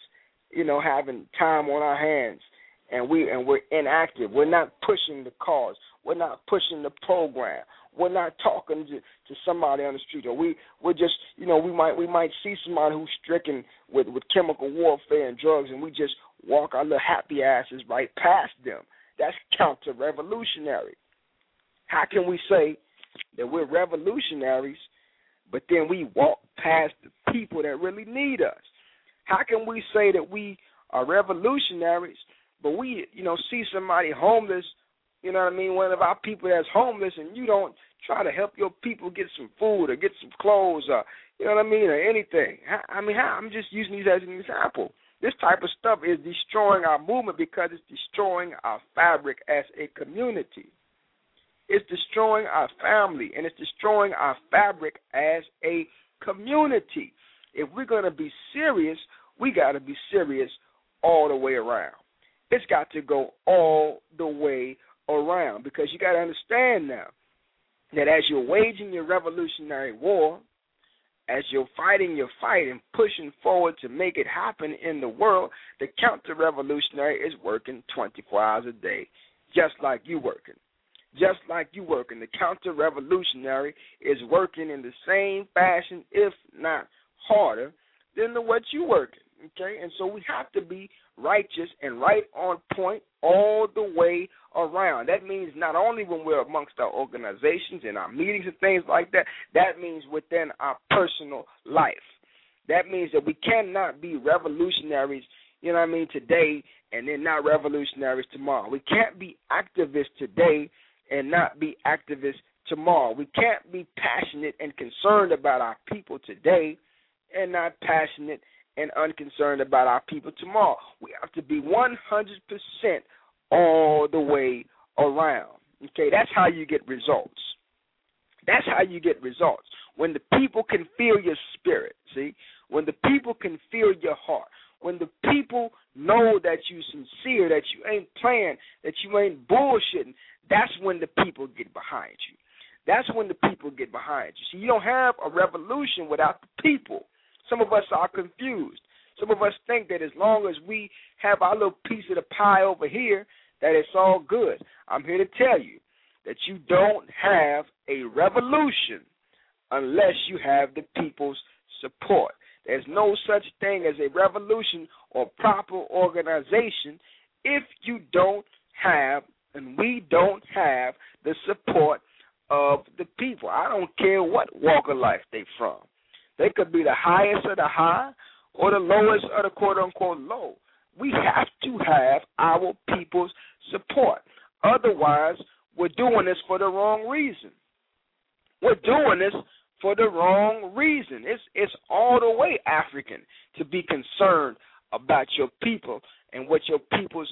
having time on our hands and we're inactive, we're not pushing the cause, we're not pushing the program, we're not talking to somebody on the street, or we're just, we might see somebody who's stricken with chemical warfare and drugs, and we just walk our little happy asses right past them. That's counter-revolutionary. How can we say that we're revolutionaries, but then we walk past the people that really need us? How can we say that we are revolutionaries, but we, see somebody homeless, one of our people that's homeless, and you don't try to help your people get some food or get some clothes or, or anything? I'm just using these as an example. This type of stuff is destroying our movement because it's destroying our fabric as a community. It's destroying our family, and it's destroying our fabric as a community. If we're going to be serious, we got to be serious all the way around. It's got to go all the way around, because you got to understand now that as you're waging your revolutionary war, as you're fighting your fight and pushing forward to make it happen in the world, the counter-revolutionary is working 24 hours a day, just like you working. Just like you working, the counter-revolutionary is working in the same fashion, if not harder, than what you working, okay? And so we have to be righteous and right on point all the way around. That means not only when we're amongst our organizations and our meetings and things like that, that means within our personal life. That means that we cannot be revolutionaries, today and then not revolutionaries tomorrow. We can't be activists today and not be activists tomorrow. We can't be passionate and concerned about our people today and not passionate and unconcerned about our people tomorrow. We have to be 100% all the way around. Okay, that's how you get results. That's how you get results. When the people can feel your spirit, see? When the people can feel your heart. When the people know that you're sincere, that you ain't playing, that you ain't bullshitting, that's when the people get behind you. That's when the people get behind you. See, you don't have a revolution without the people. Some of us are confused. Some of us think that as long as we have our little piece of the pie over here, that it's all good. I'm here to tell you that you don't have a revolution unless you have the people's support. There's no such thing as a revolution or proper organization if you don't have, and we don't have, the support of the people. I don't care what walk of life they from. They could be the highest of the high or the lowest of the quote-unquote low. We have to have our people's support. Otherwise, we're doing this for the wrong reason. We're doing this for the wrong reason. It's all the way African to be concerned about your people and what your people's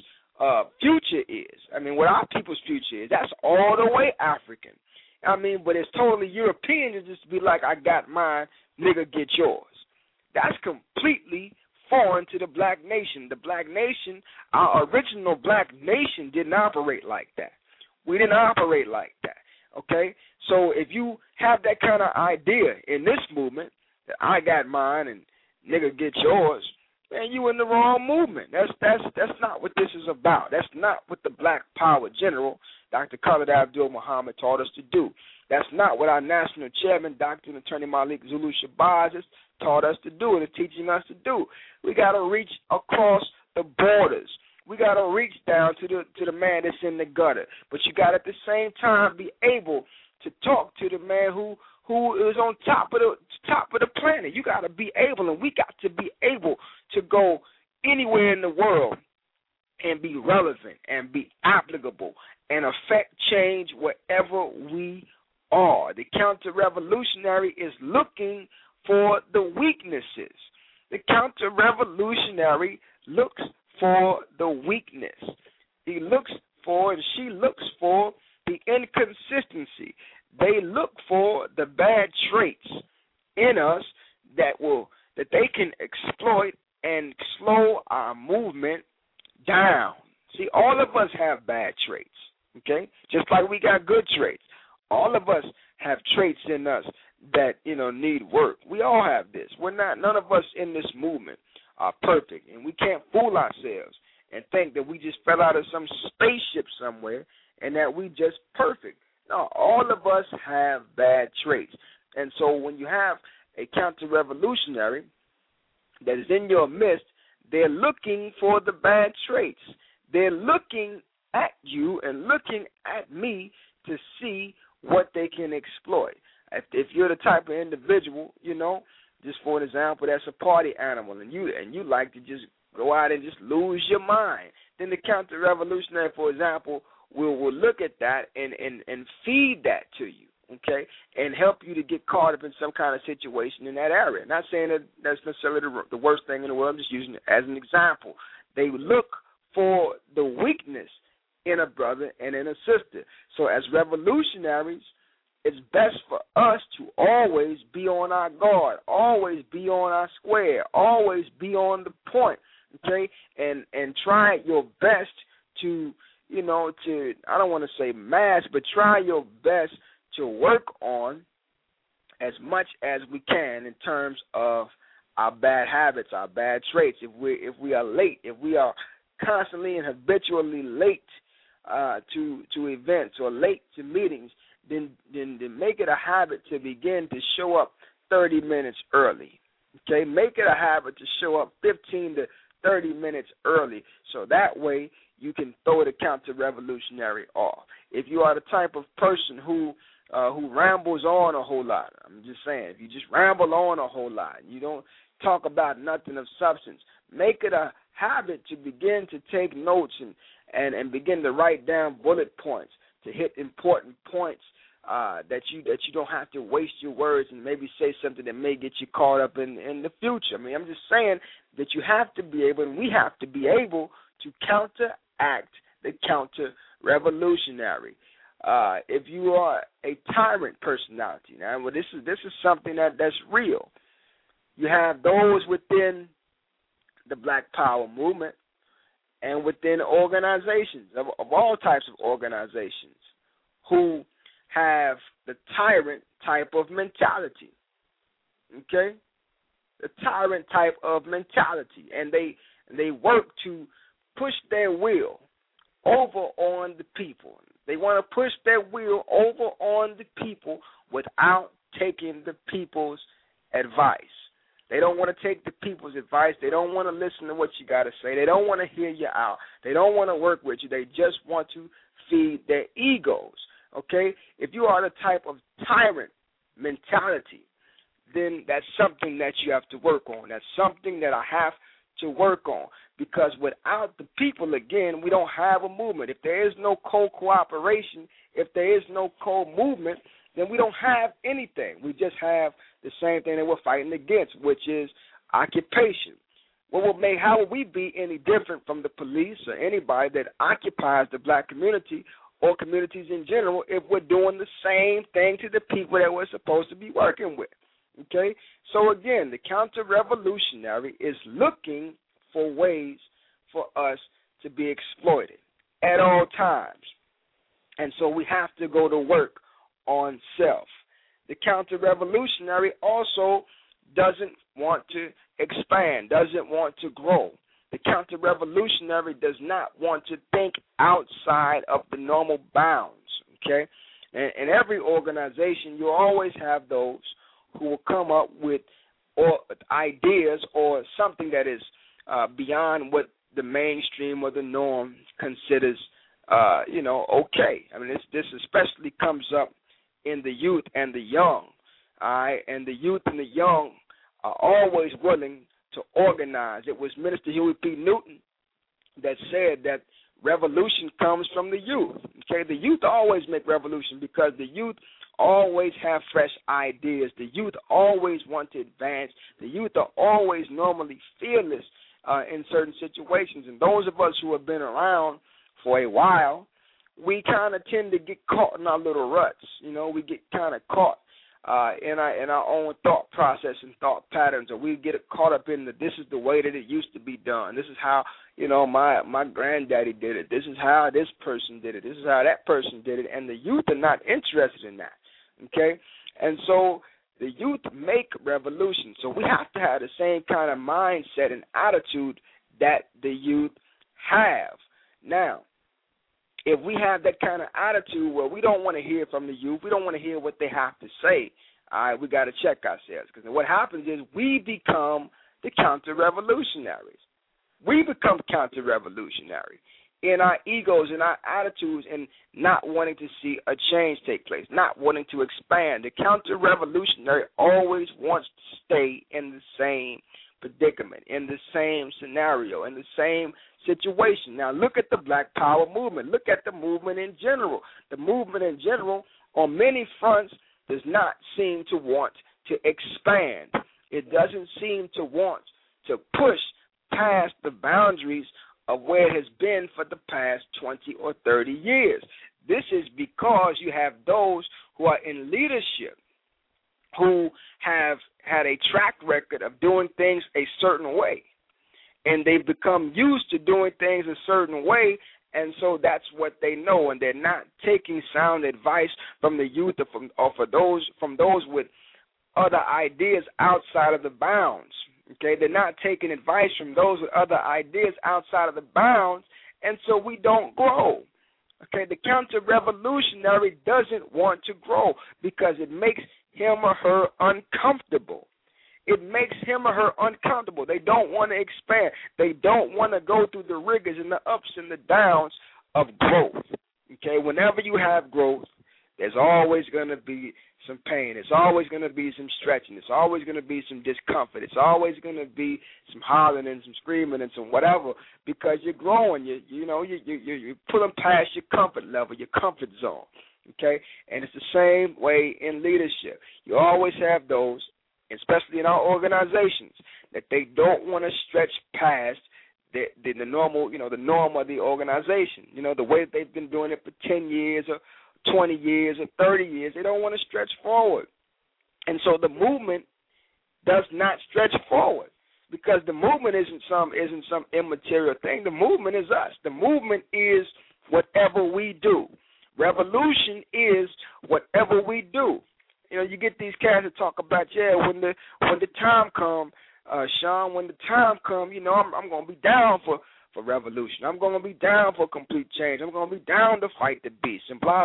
future is. I mean, what our people's future is. That's all the way African. I mean, but it's totally European to just be like, I got mine, nigga, get yours. That's completely foreign to the black nation. The black nation, our original black nation, didn't operate like that. We didn't operate like that, okay? So if you have that kind of idea in this movement, that I got mine and nigga get yours, man, you in the wrong movement. That's not what this is about. That's not what the Black Power General, Dr. Khalid Abdul Muhammad, taught us to do. That's not what our national chairman, Dr. and Attorney Malik Zulu Shabazz, has taught us to do and is teaching us to do. We got to reach across the borders. We got to reach down to the man that's in the gutter. But you got to at the same time be able to talk to the man who is on top of the planet. You got to be able, and we got to be able to go anywhere in the world and be relevant and be applicable and affect change wherever we are. The counter-revolutionary is looking for the weaknesses. The counter-revolutionary looks for the weakness. He looks for, and she looks for, the inconsistency. They look for the bad traits in us that they can exploit and slow our movement down. See, all of us have bad traits, okay? Just like we got good traits. All of us have traits in us that, need work. We all have this. None of us in this movement are perfect, and we can't fool ourselves and think that we just fell out of some spaceship somewhere and that we just perfect. No, all of us have bad traits. And so when you have a counter-revolutionary that is in your midst, they're looking for the bad traits. They're looking at you and looking at me to see what they can exploit. If you're the type of individual, just for an example, that's a party animal, and you like to just go out and just lose your mind, then the counter-revolutionary, for example, will look at that and feed that to you, okay, and help you to get caught up in some kind of situation in that area. Not saying that that's necessarily the worst thing in the world. I'm just using it as an example. They look for the weakness in a brother and in a sister. So as revolutionaries, it's best for us to always be on our guard, always be on our square, always be on the point, okay, and try your best to, I don't want to say mask, but try your best to work on as much as we can in terms of our bad habits, our bad traits. If we are late, if we are constantly and habitually late to events or late to meetings, then make it a habit to begin to show up 30 minutes early. Okay, make it a habit to show up 15 to 30 minutes early, so that way you can throw the counter-revolutionary off. If you are the type of person who rambles on a whole lot, I'm just saying, if you just ramble on a whole lot, you don't talk about nothing of substance, make it a habit to begin to take notes and begin to write down bullet points, to hit important points that you don't have to waste your words and maybe say something that may get you caught up in the future. I mean, I'm just saying that you have to be able, and we have to be able to counteract the counter-revolutionary. If you are a tyrant personality, now, well, this is something that's real. You have those within the Black Power movement and within organizations, of all types of organizations, who have the tyrant type of mentality, okay? The tyrant type of mentality, and they work to push their will over on the people. They want to push their will over on the people without taking the people's advice. They don't want to take the people's advice. They don't want to listen to what you got to say. They don't want to hear you out. They don't want to work with you. They just want to feed their egos, okay? If you are the type of tyrant mentality, then that's something that you have to work on. That's something that I have to work on, because without the people, again, we don't have a movement. If there is no co-cooperation, if there is no co-movement, then we don't have anything. We just have the same thing that we're fighting against, which is occupation. How will we be any different from the police or anybody that occupies the black community or communities in general if we're doing the same thing to the people that we're supposed to be working with? Okay? So, again, the counter-revolutionary is looking for ways for us to be exploited at all times. And so we have to go to work on self. The counter-revolutionary also doesn't want to expand, doesn't want to grow. The counter-revolutionary does not want to think outside of the normal bounds, okay? And in every organization, you always have those who will come up with ideas or something that is beyond what the mainstream or the norm considers, okay. I mean, this especially comes up in the youth and the young, all right? And the youth and the young are always willing to organize. It was Minister Huey P. Newton that said that revolution comes from the youth, okay? The youth always make revolution because the youth always have fresh ideas. The youth always want to advance. The youth are always normally fearless in certain situations. And those of us who have been around for a while, we kind of tend to get caught in our little ruts. We get kind of caught in our own thought process and thought patterns, or we get caught up in this is the way that it used to be done. This is how, my granddaddy did it. This is how this person did it. This is how that person did it. And the youth are not interested in that. Okay, and so the youth make revolution. So we have to have the same kind of mindset and attitude that the youth have. Now, if we have that kind of attitude where we don't want to hear from the youth, we don't want to hear what they have to say, all right, we got to check ourselves. Because what happens is we become the counter-revolutionaries. We become counter-revolutionary in our egos, in our attitudes, and not wanting to see a change take place, not wanting to expand. The counter-revolutionary always wants to stay in the same predicament, in the same scenario, in the same situation. Now, look at the Black Power movement. Look at the movement in general. The movement in general, on many fronts, does not seem to want to expand. It doesn't seem to want to push past the boundaries of where it has been for the past 20 or 30 years. This is because you have those who are in leadership who have had a track record of doing things a certain way, and they've become used to doing things a certain way, and so that's what they know, and they're not taking sound advice from the youth or from those with other ideas outside of the bounds. Okay, they're not taking advice from those with other ideas outside of the bounds, and so we don't grow. Okay, the counter-revolutionary doesn't want to grow because it makes him or her uncomfortable. It makes him or her uncomfortable. They don't want to expand. They don't want to go through the rigors and the ups and the downs of growth. Okay, whenever you have growth, there's always going to be some pain. It's always going to be some stretching. It's always going to be some discomfort. It's always going to be some hollering and some screaming and some whatever, because you're growing. You're pulling past your comfort level, your comfort zone. Okay, and it's the same way in leadership. You always have those, especially in our organizations, that they don't want to stretch past the normal, the norm of the organization. The way that they've been doing it for 10 years or 20 years or 30 years. They don't want to stretch forward. And so the movement does not stretch forward, because the movement isn't some immaterial thing. The movement is us. The movement is whatever we do. Revolution is whatever we do. You get these cats that talk about, when the time come, Sean, when the time come, I'm going to be down for revolution. I'm going to be down for complete change. I'm going to be down to fight the beast and blase.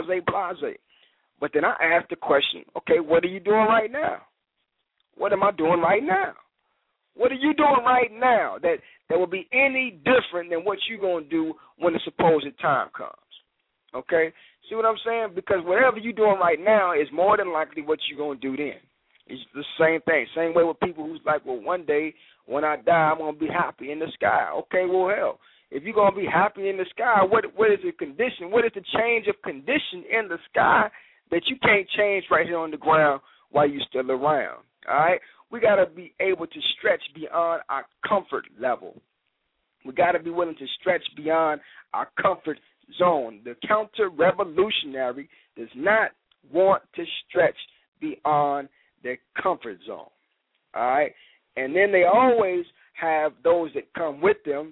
But then I ask the question, okay, what are you doing right now? What am I doing right now? What are you doing right now that will be any different than what you're going to do when the supposed time comes? Okay? See what I'm saying? Because whatever you're doing right now is more than likely what you're going to do then. It's the same thing. Same way with people who's like, well, one day when I die, I'm going to be happy in the sky. Okay, well, hell, if you're going to be happy in the sky, what is the condition? What is the change of condition in the sky that you can't change right here on the ground while you're still around? All right? We got to be able to stretch beyond our comfort level. We got to be willing to stretch beyond our comfort zone. The counter-revolutionary does not want to stretch beyond their comfort zone. All right? And then they always have those that come with them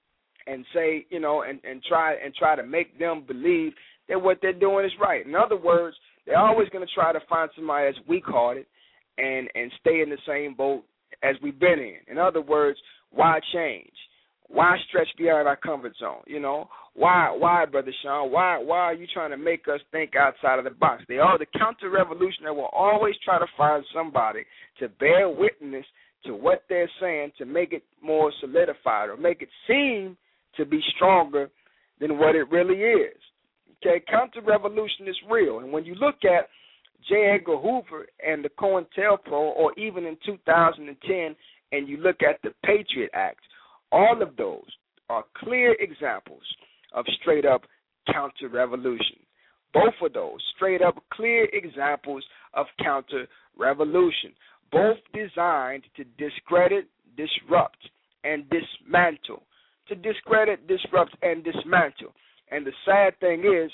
and say, you know, and try to make them believe that what they're doing is right. In other words, they're always going to try to find somebody that's weak-hearted and stay in the same boat as we've been in. In other words, why change? Why stretch beyond our comfort zone? You know, why, Brother Sean? Why are you trying to make us think outside of the box? The counter-revolutionary will always try to find somebody to bear witness to what they're saying to make it more solidified or make it seem to be stronger than what it really is. Okay, counter-revolution is real. And when you look at J. Edgar Hoover and the COINTELPRO, or even in 2010, and you look at the Patriot Act, all of those are clear examples of straight-up counter-revolution. Both of those, straight-up clear examples of counter-revolution, both designed to discredit, disrupt, and dismantle. To discredit, disrupt, and dismantle. And the sad thing is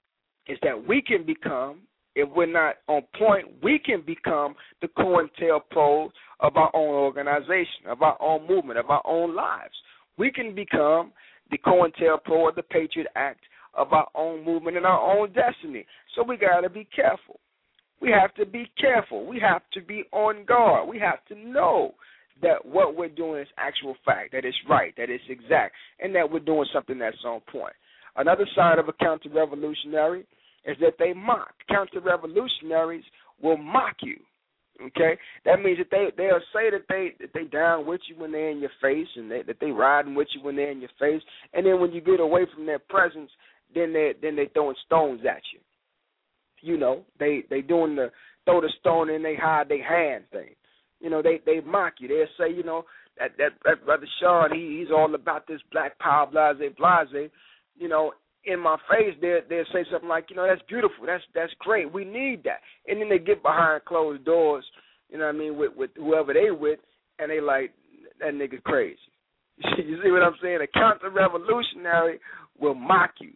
that we can become, if we're not on point, we can become the COINTELPRO of our own organization, of our own movement, of our own lives. We can become the COINTELPRO of the Patriot Act of our own movement and our own destiny. So we got to be careful. We have to be careful. We have to be on guard. We have to know that what we're doing is actual fact, that it's right, that it's exact, and that we're doing something that's on point. Another side of a counter-revolutionary is that they mock. Counter-revolutionaries will mock you. Okay, that means that they'll say that they down with you when they're in your face, and that they riding with you when they're in your face, and then when you get away from their presence, then they throwing stones at you. You know, they doing the throw the stone and they hide their hand thing. You know, they mock you. They'll say, you know, that Brother Sean, he's all about this black power, blase. You know, in my face, they'll say something like, you know, that's beautiful, that's great, we need that. And then they get behind closed doors, you know what I mean, with whoever they with, and they like, that nigga crazy. You see what I'm saying? A counter-revolutionary will mock you.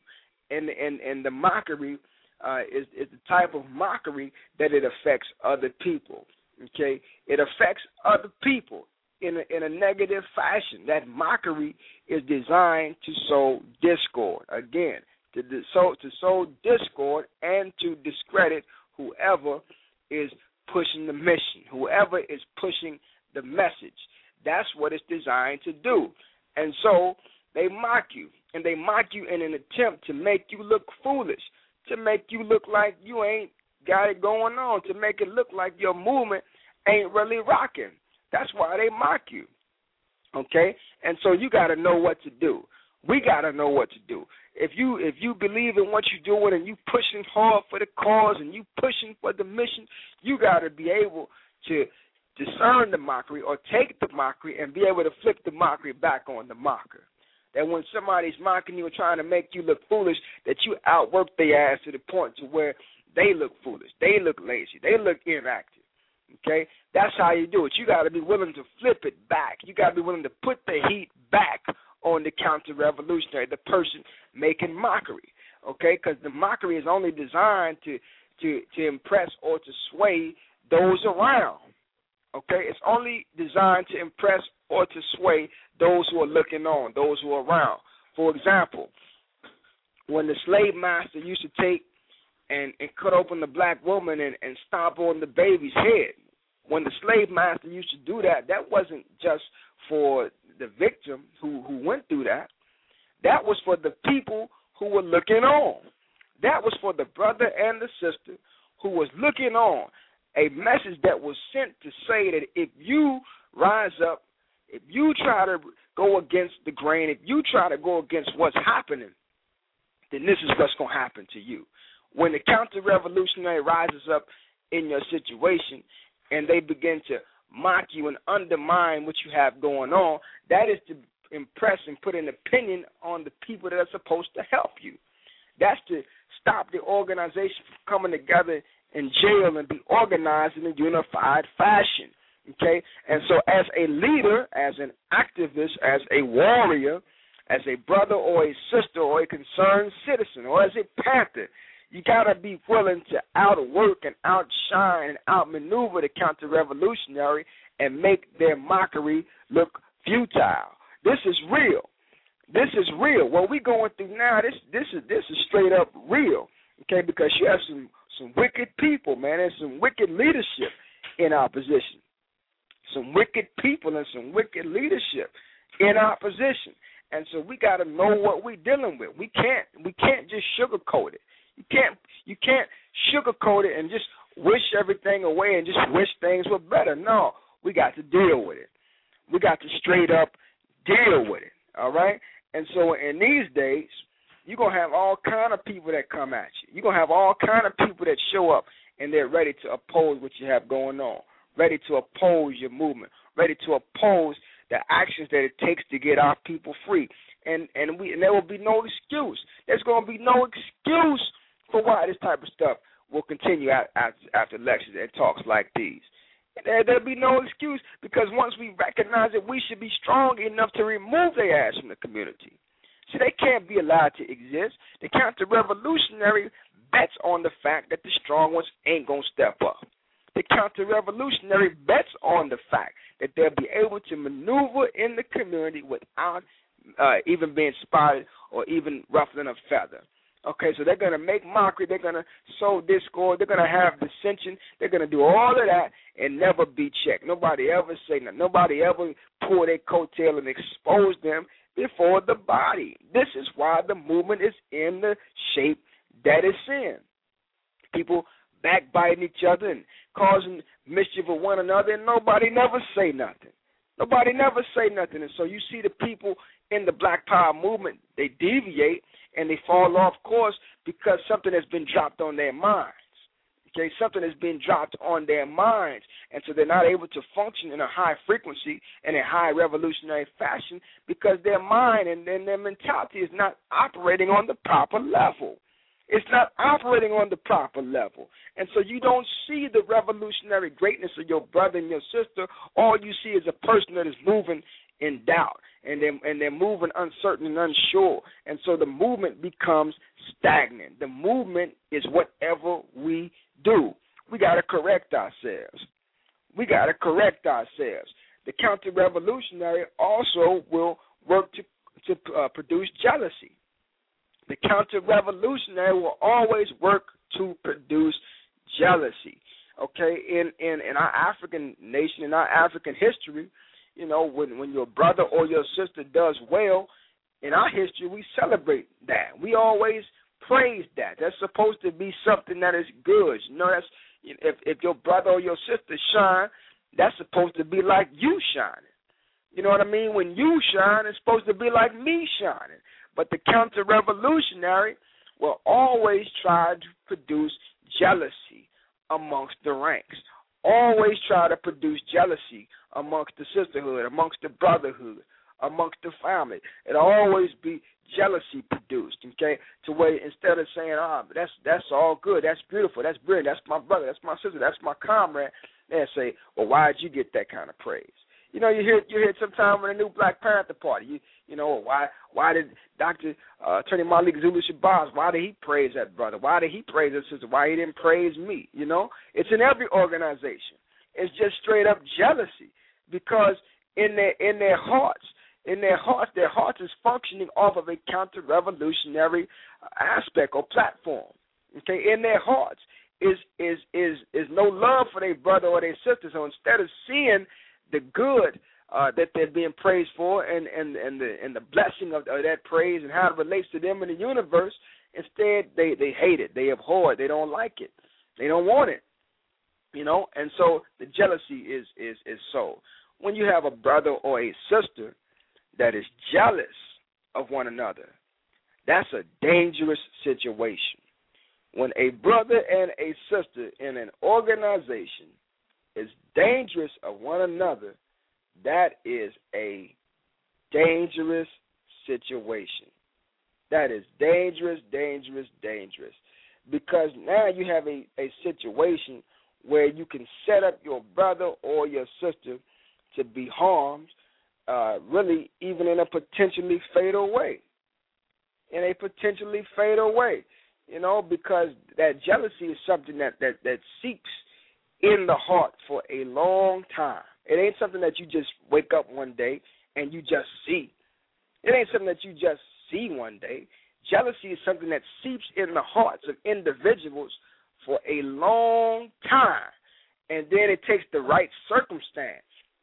And the mockery is the type of mockery that it affects other people. Okay? It affects other people in a negative fashion. That mockery is designed to sow discord. Again, to sow discord and to discredit whoever is pushing the mission, whoever is pushing the message. That's what it's designed to do. And so they mock you, and they mock you in an attempt to make you look foolish, to make you look like you ain't got it going on, to make it look like your movement ain't really rocking. That's why they mock you, okay? And so you got to know what to do. We got to know what to do. If you believe in what you're doing and you pushing hard for the cause and you pushing for the mission, you got to be able to discern the mockery or take the mockery and be able to flip the mockery back on the mocker. That when somebody's mocking you and trying to make you look foolish, that you outwork their ass to the point to where they look foolish, they look lazy, they look inactive. Okay? That's how you do it. You got to be willing to flip it back. You got to be willing to put the heat back on the counter-revolutionary, the person making mockery. Okay? Because the mockery is only designed to impress or to sway those around. Okay? It's only designed to impress or to sway those who are looking on, those who are around. For example, when the slave master used to take and cut open the black woman and stomp on the baby's head. When the slave master used to do that, that wasn't just for the victim who went through that. That was for the people who were looking on. That was for the brother and the sister who was looking on. A message that was sent to say that if you rise up If you try to go against the grain, if you try to go against what's happening, then this is what's going to happen to you. When the counter-revolutionary rises up in your situation and they begin to mock you and undermine what you have going on, that is to impress and put an opinion on the people that are supposed to help you. That's to stop the organization from coming together in jail and be organized in a unified fashion. Okay? And so as a leader, as an activist, as a warrior, as a brother or a sister or a concerned citizen or as a panther, you got to be willing to outwork and outshine and outmaneuver the counter-revolutionary and make their mockery look futile. This is real. This is real. What we're going through now, this is straight up real, okay, because you have some wicked people, man, and some wicked leadership in our position. Some wicked people and some wicked leadership in our position. And so we got to know what we're dealing with. We can't just sugarcoat it. You can't sugarcoat it and just wish everything away and just wish things were better. No, we got to deal with it. We got to straight up deal with it, all right? And so in these days, you're going to have all kind of people that come at you. You're going to have all kind of people that show up and they're ready to oppose what you have going on, ready to oppose your movement, ready to oppose the actions that it takes to get our people free. And there will be no excuse. There's going to be no excuse for why this type of stuff will continue after elections and talks like these. There'll be no excuse, because once we recognize it, we should be strong enough to remove their ass from the community. See, they can't be allowed to exist. The counter-revolutionary bets on the fact that the strong ones ain't going to step up. The counter-revolutionary bets on the fact that they'll be able to maneuver in the community without even being spotted or even ruffling a feather. Okay, so they're going to make mockery. They're going to sow discord. They're going to have dissension. They're going to do all of that and never be checked. Nobody ever say nothing. Nobody ever pull their coattail and expose them before the body. This is why the movement is in the shape that it's in. People backbiting each other and causing mischief with one another, and nobody never say nothing. Nobody never say nothing. And so you see the people in the Black Power movement, they deviate and they fall off course because something has been dropped on their minds. Okay, something has been dropped on their minds, and so they're not able to function in a high frequency and a high revolutionary fashion because their mind and their mentality is not operating on the proper level. It's not operating on the proper level. And so you don't see the revolutionary greatness of your brother and your sister. All you see is a person that is moving in doubt, and they're moving uncertain and unsure. And so the movement becomes stagnant. The movement is whatever we do. We got to correct ourselves. We got to correct ourselves. The counter-revolutionary also will work to produce jealousy. The counter-revolutionary will always work to produce jealousy. Okay, in our African nation, in our African history, you know, when your brother or your sister does well, in our history we celebrate that. We always praise that. That's supposed to be something that is good. You know, that's if your brother or your sister shine, that's supposed to be like you shining. You know what I mean? When you shine, it's supposed to be like me shining. But the counter-revolutionary will always try to produce jealousy amongst the ranks. Always try to produce jealousy amongst the sisterhood, amongst the brotherhood, amongst the family. It'll always be jealousy produced, okay, to where instead of saying, that's all good, that's beautiful, that's brilliant, that's my brother, that's my sister, that's my comrade, they'll say, well, why did you get that kind of praise? You know, you hear sometime in the new Black Panther Party, you know, why did Dr. Attorney Malik Zulu Shabazz, why did he praise that brother? Why did he praise that sister? Why he didn't praise me? You know, it's in every organization. It's just straight up jealousy, because in their hearts their hearts is functioning off of a counter-revolutionary aspect or platform. Okay, in their hearts is no love for their brother or their sister. So instead of seeing the good that they're being praised for and the blessing of that praise and how it relates to them in the universe, instead they hate it, they abhor it, they don't like it, they don't want it, you know. And so the jealousy is so. when you have a brother or a sister that is jealous of one another, that's a dangerous situation. When a brother and a sister in an organization is dangerous of one another, that is a dangerous situation. That is dangerous, dangerous, dangerous. Because now you have a situation where you can set up your brother or your sister to be harmed, really even in a potentially fatal way. In a potentially fatal way. You know, because that jealousy is something that seeps in the heart for a long time. It ain't something that you just wake up one day and you just see. It ain't something that you just see one day. Jealousy is something that seeps in the hearts of individuals for a long time. And then it takes the right circumstance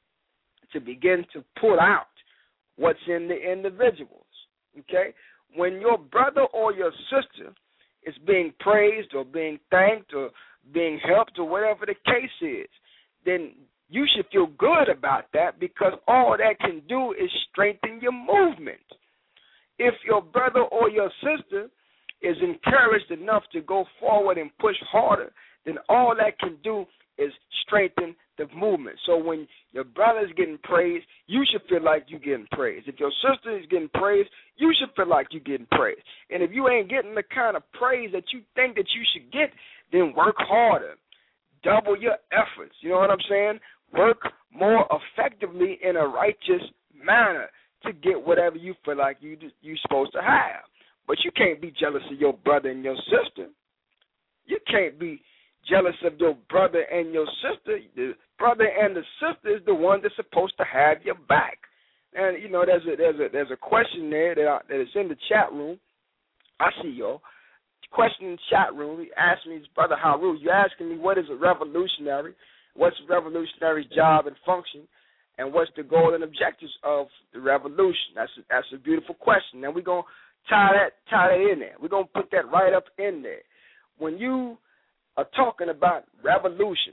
to begin to pull out what's in the individuals. Okay? When your brother or your sister is being praised or being thanked or being helped or whatever the case is, then you should feel good about that, because all that can do is strengthen your movement. If your brother or your sister is encouraged enough to go forward and push harder, then all that can do is strengthen the movement. So when your brother is getting praised, you should feel like you're getting praised. If your sister is getting praised, you should feel like you're getting praised. And if you ain't getting the kind of praise that you think that you should get, then work harder. Double your efforts. You know what I'm saying? Work more effectively in a righteous manner to get whatever you feel like you're supposed to have. But you can't be jealous of your brother and your sister. You can't be jealous of your brother and your sister. The brother and the sister is the one that's supposed to have your back. And you know, there's a question there that is in the chat room. I see y'all. Question in the chat room. He asked me, Brother Haru, you're asking me what is a revolutionary? What's a revolutionary's job and function? And what's the goal and objectives of the revolution? That's a beautiful question. And we're gonna tie that in there. We're gonna put that right up in there. When you are talking about revolution,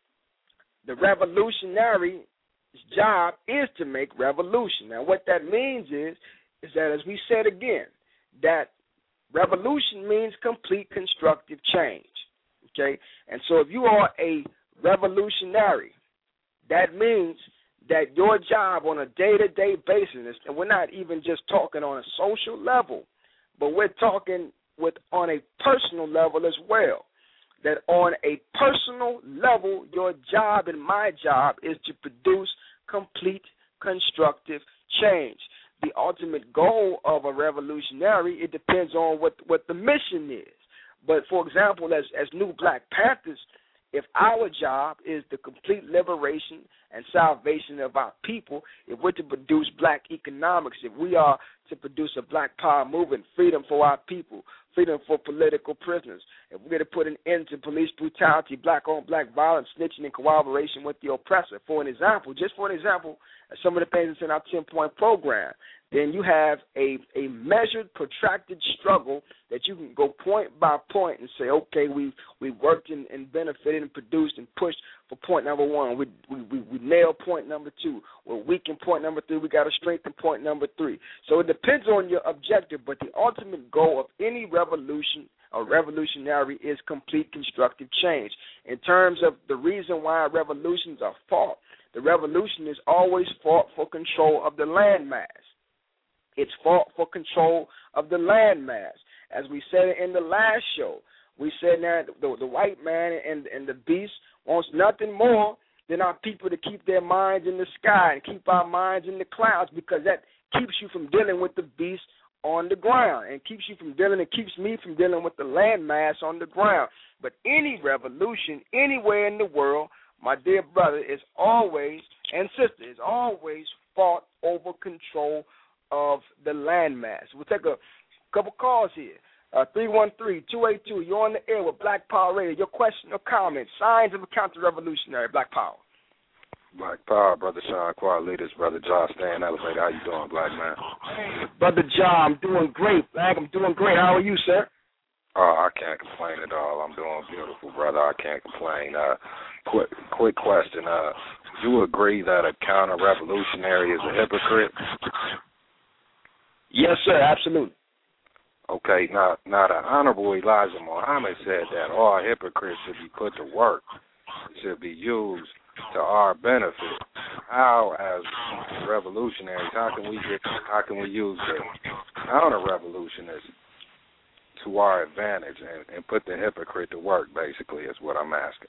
the revolutionary's job is to make revolution. Now, what that means is that, as we said again, that revolution means complete constructive change. Okay, and so if you are a revolutionary, that means that your job on a day-to-day basis, and we're not even just talking on a social level, but we're talking on a personal level as well, that on a personal level, your job and my job is to produce complete constructive change. The ultimate goal of a revolutionary, it depends on what the mission is. But, for example, as New Black Panthers, if our job is the complete liberation and salvation of our people, if we're to produce black economics, if we are to produce a black power movement, freedom for our people, freedom for political prisoners, if we're to put an end to police brutality, black-on-black violence, snitching, and cooperation with the oppressor, for an example, some of the things that's in our 10-point program, then you have a measured, protracted struggle that you can go point by point and say, okay, we worked and benefited and produced and pushed for point number one. We nailed point number two. We're weak in point number three. We got to strengthen point number three. So it depends on your objective, but the ultimate goal of any revolution or revolutionary is complete constructive change. In terms of the reason why revolutions are fought, the revolution is always fought for control of the landmass. It's fought for control of the landmass. As we said in the last show, we said that the white man and the beast wants nothing more than our people to keep their minds in the sky and keep our minds in the clouds, because that keeps you from dealing with the beast on the ground and keeps me from dealing with the landmass on the ground. But any revolution anywhere in the world, my dear brother, is always, and sister, is always fought over control of the landmass. We'll take a couple calls here. 313-282, you're on the air with Black Power Radio. Your question or comment, signs of a counter-revolutionary, Black Power. Black Power, Brother Sean Quad Leaders, Brother John Stan Elevator. How you doing, Black man? Hey, Brother John, I'm doing great, Black. I'm doing great. How are you, sir? Oh, I can't complain at all. I'm doing beautiful, brother. I can't complain. Quick question. you agree that a counter-revolutionary is a hypocrite? Yes, sir, absolutely. Okay, now the Honorable Elijah Muhammad said that all hypocrites should be put to work. It should be used to our benefit. How, as revolutionaries, how can we use the counter-revolutionists to our advantage and put the hypocrite to work, basically, is what I'm asking.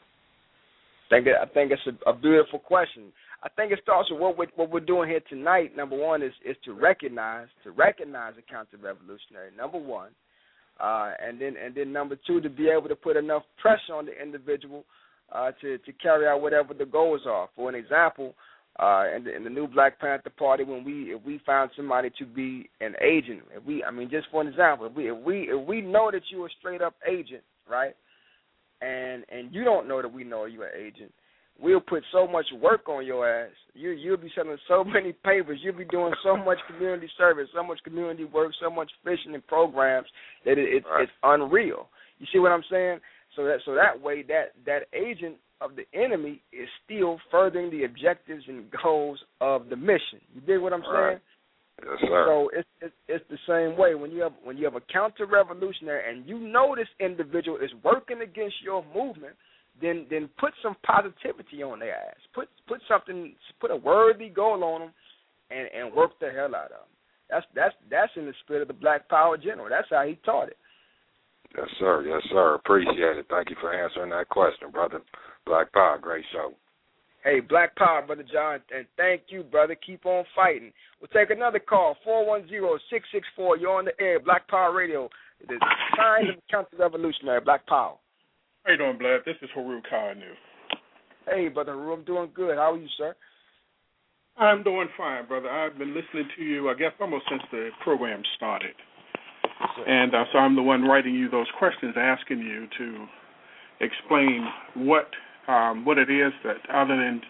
I think it's a beautiful question. I think it starts with what we're doing here tonight. Number one is to recognize a counter-revolutionary. Number one, and then number two, to be able to put enough pressure on the individual to carry out whatever the goals are. For an example, in the new Black Panther Party, if we found somebody to be an agent, just for an example, if we know that you're a straight up agent, right? And you don't know that we know you're an agent, we'll put so much work on your ass. You'll be selling so many papers. You'll be doing so much community service, so much community work, so much fishing and programs that it's unreal. You see what I'm saying? So that way that agent of the enemy is still furthering the objectives and goals of the mission. You dig what I'm saying? Yes, sir. So it's the same way when you have a counter-revolutionary and you know this individual is working against your movement, then put some positivity on their ass. Put a worthy goal on them, and work the hell out of them. That's in the spirit of the Black Power General. That's how he taught it. Yes, sir. Yes, sir. Appreciate it. Thank you for answering that question, brother. Black Power, great show. Hey, Black Power, Brother John, and thank you, brother. Keep on fighting. We'll take another call, 410-664. You're on the air, Black Power Radio. The sign of the counter-revolutionary, Black Power. How you doing, Black? This is Haru Kanu. Hey, Brother Haru, I'm doing good. How are you, sir? I'm doing fine, brother. I've been listening to you, I guess, almost since the program started. And so I'm the one writing you those questions, asking you to explain what it is that, other than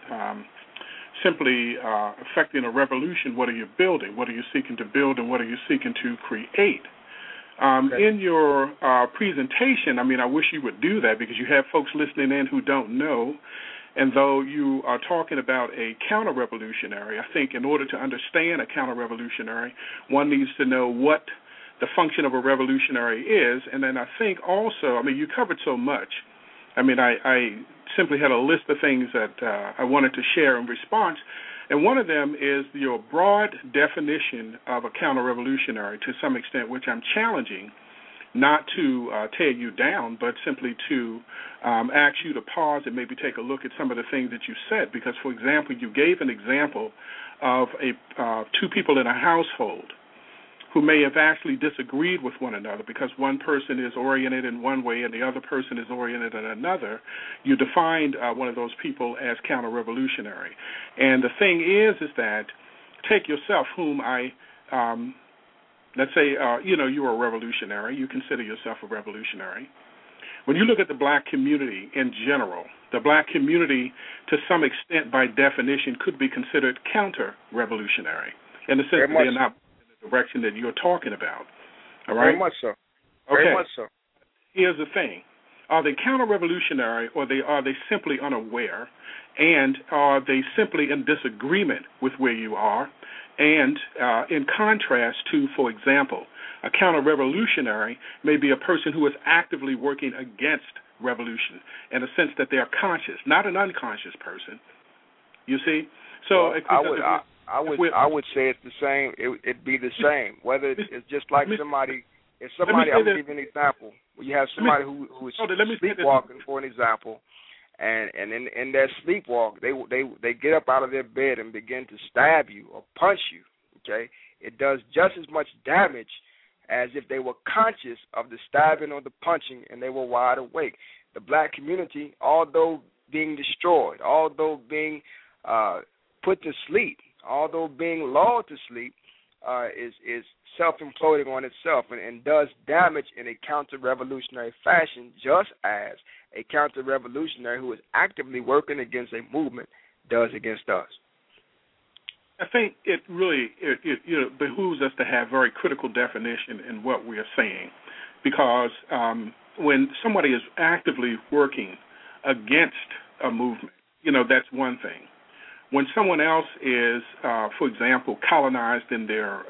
simply affecting a revolution, what are you building? What are you seeking to build, and what are you seeking to create? In your presentation, I wish you would do that, because you have folks listening in who don't know. And though you are talking about a counter-revolutionary, I think in order to understand a counter-revolutionary, one needs to know what the function of a revolutionary is. And then I think also, you covered so much. I simply had a list of things that I wanted to share in response. And one of them is your broad definition of a counter-revolutionary, to some extent, which I'm challenging, not to tear you down, but simply to ask you to pause and maybe take a look at some of the things that you said. Because, for example, you gave an example of two people in a household who may have actually disagreed with one another because one person is oriented in one way and the other person is oriented in another. You defined one of those people as counter-revolutionary. And the thing is that, take yourself, whom let's say, you're a revolutionary. You consider yourself a revolutionary. When you look at the black community in general, the black community, to some extent, by definition, could be considered counter-revolutionary in the sense that they're not in the direction that you're talking about. All right? Very much so. Very much so. Here's the thing. Are they counter-revolutionary, or are they simply unaware, and are they simply in disagreement with where you are? And in contrast to, for example, a counter-revolutionary may be a person who is actively working against revolution in a sense that they are conscious, not an unconscious person. You see? So I would say it's the same. It'd be the same. Whether it's just like somebody. If somebody, I'll give you an example. You have somebody who is sleepwalking, for an example, and in their sleepwalk, they get up out of their bed and begin to stab you or punch you. Okay, it does just as much damage as if they were conscious of the stabbing or the punching and they were wide awake. The black community, although being destroyed, although being put to sleep, although being lulled to sleep, is self-imploding on itself and does damage in a counter-revolutionary fashion, just as a counter-revolutionary who is actively working against a movement does against us. I think it really behooves us to have very critical definition in what we are saying, because when somebody is actively working against a movement, that's one thing. when someone else is, for example, colonized in their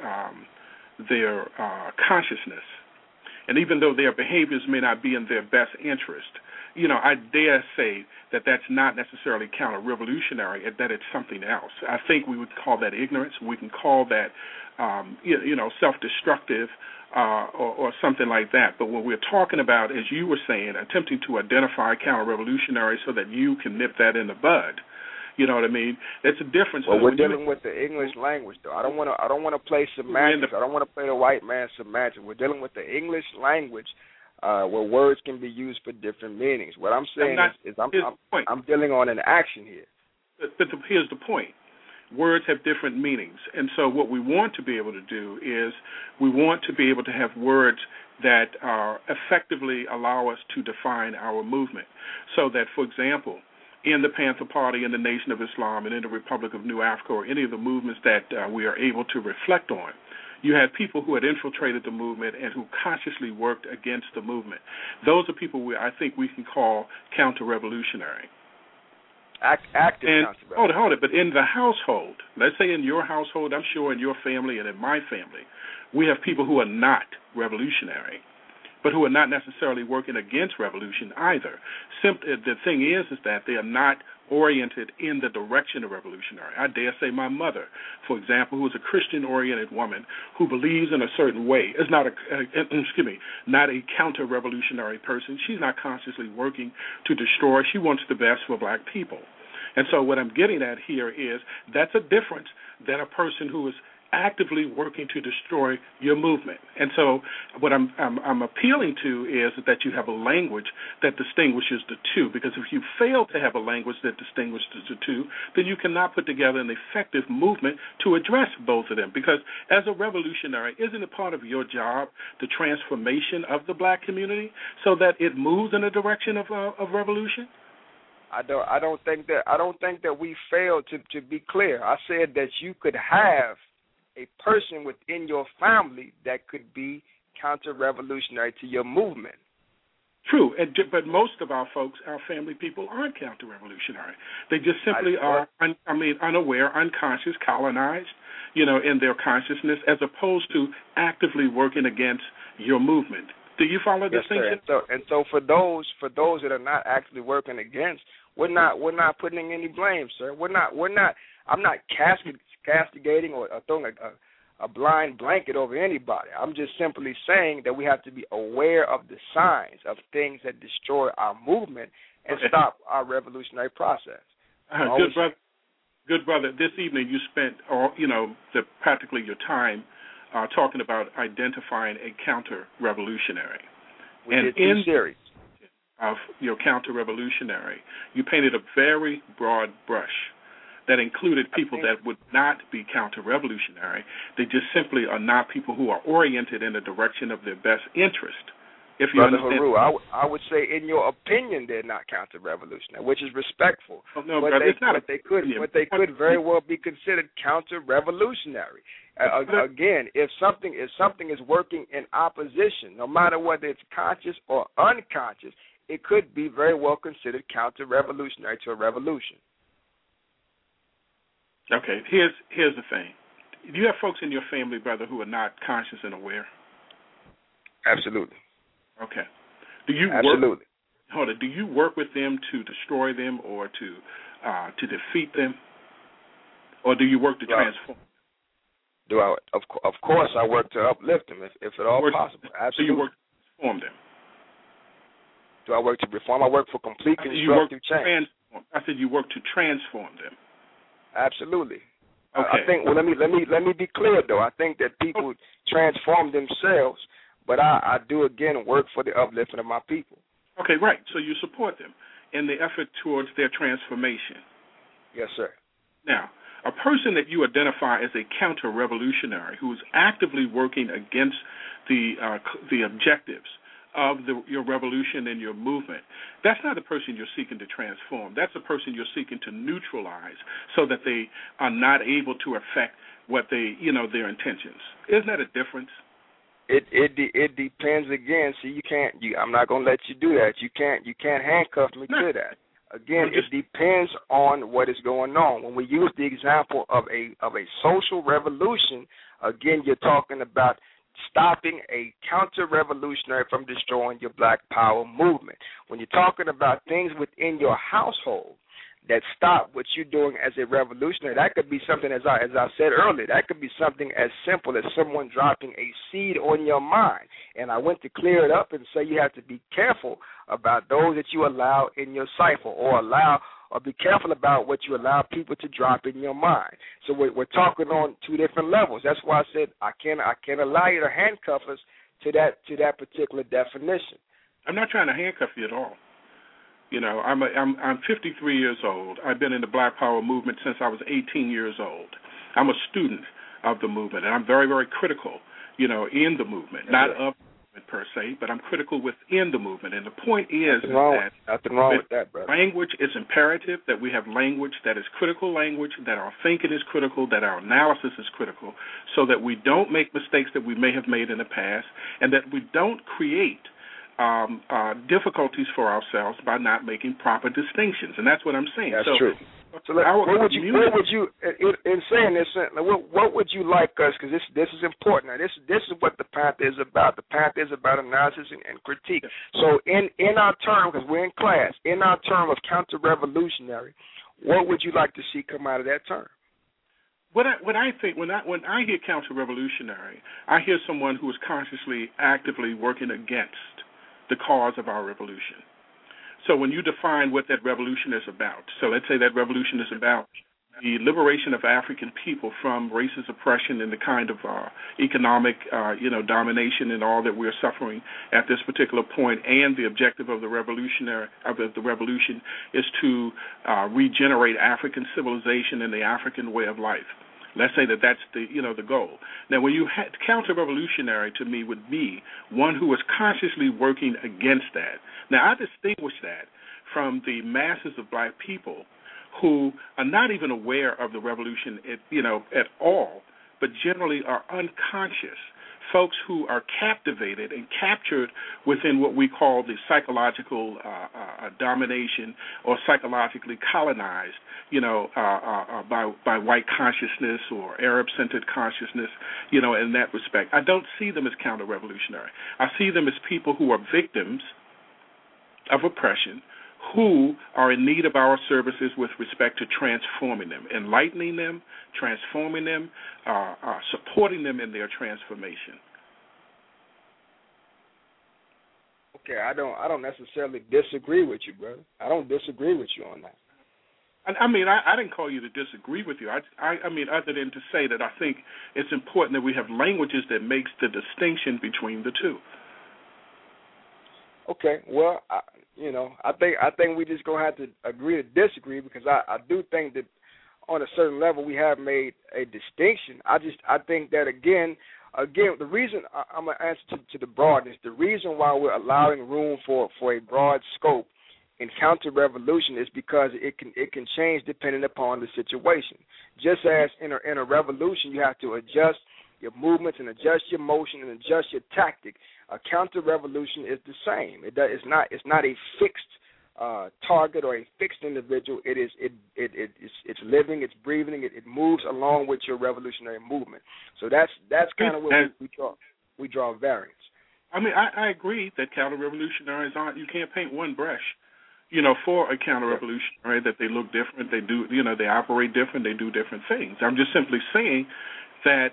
consciousness, and even though their behaviors may not be in their best interest, I dare say that that's not necessarily counter-revolutionary, that it's something else. I think we would call that ignorance. We can call that, self-destructive or something like that. But when we're talking about, as you were saying, attempting to identify counter-revolutionary so that you can nip that in the bud, you know what I mean? There's a difference. Well, we're dealing with the English language, though. I don't want to play semantics. I don't want to play the white man semantics. We're dealing with the English language, where words can be used for different meanings. What I'm saying is I'm dealing on an action here. But here's the point. Words have different meanings. And so what we want to be able to do is we want to be able to have words that effectively allow us to define our movement. So that, for example, in the Panther Party, in the Nation of Islam, and in the Republic of New Africa, or any of the movements that we are able to reflect on, you had people who had infiltrated the movement and who consciously worked against the movement. Those are people I think we can call counter-revolutionary. Active counter-revolutionary. Hold it. But in the household, let's say in your household, I'm sure in your family and in my family, we have people who are not revolutionary, but who are not necessarily working against revolution either. The thing is that they are not oriented in the direction of revolutionary. I dare say my mother, for example, who is a Christian-oriented woman who believes in a certain way, is not a counter-revolutionary person. She's not consciously working to destroy. She wants the best for black people. And so what I'm getting at here is that's a difference than a person who is actively working to destroy your movement. And so what I'm appealing to is that you have a language that distinguishes the two, because if you fail to have a language that distinguishes the two, then you cannot put together an effective movement to address both of them. Because as a revolutionary, isn't it part of your job the transformation of the black community so that it moves in a direction of revolution? I don't think that we failed to be clear. I said that you could have a person within your family that could be counter-revolutionary to your movement. True, but most of our folks, our family people, aren't counter-revolutionary. They just simply are, unaware, unconscious, colonized, in their consciousness, as opposed to actively working against your movement. Do you follow the distinction? And so for those that are not actually working against, we're not putting any blame, sir. I'm not castigating or throwing a blind blanket over anybody. I'm just simply saying that we have to be aware of the signs of things that destroy our movement and stop our revolutionary process. Good brother. This evening you spent, practically your time talking about identifying a counter-revolutionary. We did two series of your counter-revolutionary. You painted a very broad brush that included people that would not be counter-revolutionary. They just simply are not people who are oriented in the direction of their best interest. If you Brother understand, Haru, I would say, in your opinion, they're not counter-revolutionary, which is respectful. No, but they could very well be considered counter-revolutionary. Again, if something is working in opposition, no matter whether it's conscious or unconscious, it could be very well considered counter-revolutionary to a revolution. Okay, here's the thing. Do you have folks in your family, brother, who are not conscious and aware? Absolutely. Okay. Do you Absolutely. Do you work with them to destroy them or to defeat them, or do you work to transform? Of course, I work to uplift them, if at all possible. Absolutely. So you work to transform them. Do I work to reform? I work for complete constructive change. I said you work to transform them. Absolutely. Okay. I think. Well, let me be clear though. I think that people transform themselves, but I do again work for the uplifting of my people. Okay, right. So you support them in the effort towards their transformation. Yes, sir. Now, a person that you identify as a counter-revolutionary who is actively working against the objectives of your revolution and your movement, that's not the person you're seeking to transform. That's the person you're seeking to neutralize so that they are not able to affect what their intentions. Isn't that a difference? It depends again. See, I'm not going to let you do that. You can't handcuff me to that. Again, it depends on what is going on. When we use the example of a social revolution, again, you're talking about stopping a counter-revolutionary from destroying your Black Power movement. When you're talking about things within your household that stop what you're doing as a revolutionary, that could be something, as I said earlier, that could be something as simple as someone dropping a seed on your mind. And I went to clear it up and say you have to be careful about those that you allow in your cipher, or be careful about what you allow people to drop in your mind. So we're talking on two different levels. That's why I said I can't allow you to handcuff us to that particular definition. I'm not trying to handcuff you at all. You know, I'm 53 years old. I've been in the Black Power movement since I was 18 years old. I'm a student of the movement, and I'm very, very critical, you know, in the movement, not of the movement per se, but I'm critical within the movement. And the point is that nothing wrong with that, brother. Language is imperative, that we have language that is critical language, that our thinking is critical, that our analysis is critical, so that we don't make mistakes that we may have made in the past, and that we don't create difficulties for ourselves by not making proper distinctions, and that's what I'm saying. That's true. So what would you, in saying this, what would you like us? Because this is important. Now, this is what the Panther is about. The Panther is about analysis and critique. So in our term, because we're in class, in our term of counter-revolutionary, what would you like to see come out of that term? What I think when I hear counter-revolutionary, I hear someone who is consciously, actively working against the cause of our revolution. So when you define what that revolution is about, so let's say that revolution is about the liberation of African people from racist oppression and the kind of economic, domination and all that we're suffering at this particular point, and the objective of the revolution is to regenerate African civilization and the African way of life. Let's say that's the goal. Now, when you counter-revolutionary to me would be one who is consciously working against that. Now, I distinguish that from the masses of black people who are not even aware of the revolution, at all, but generally are unconscious. Folks who are captivated and captured within what we call the psychological domination, or psychologically colonized, by white consciousness or Arab-centered consciousness, in that respect. I don't see them as counter-revolutionary. I see them as people who are victims of oppression, who are in need of our services with respect to transforming them, enlightening them, transforming them, supporting them in their transformation. Okay, I don't necessarily disagree with you, brother. I don't disagree with you on that. I mean, I didn't call you to disagree with you. I mean, other than to say that I think it's important that we have languages that makes the distinction between the two. Okay, well, I think we just gonna have to agree to disagree, because I do think that on a certain level we have made a distinction. I think that again, the reason I'm gonna answer to the broadness. The reason why we're allowing room for a broad scope in counter-revolution is because it can change depending upon the situation. Just as in a revolution, you have to adjust your movements and adjust your motion and adjust your tactic. A counter-revolution is the same. It's not a fixed target or a fixed individual. It's living, it's breathing, it moves along with your revolutionary movement. So that's kind of where we draw variance. I mean, I agree that counter-revolutionaries aren't. You can't paint one brush. For a counter-revolutionary, that they look different, they do, they operate different, they do different things. I'm just simply saying that,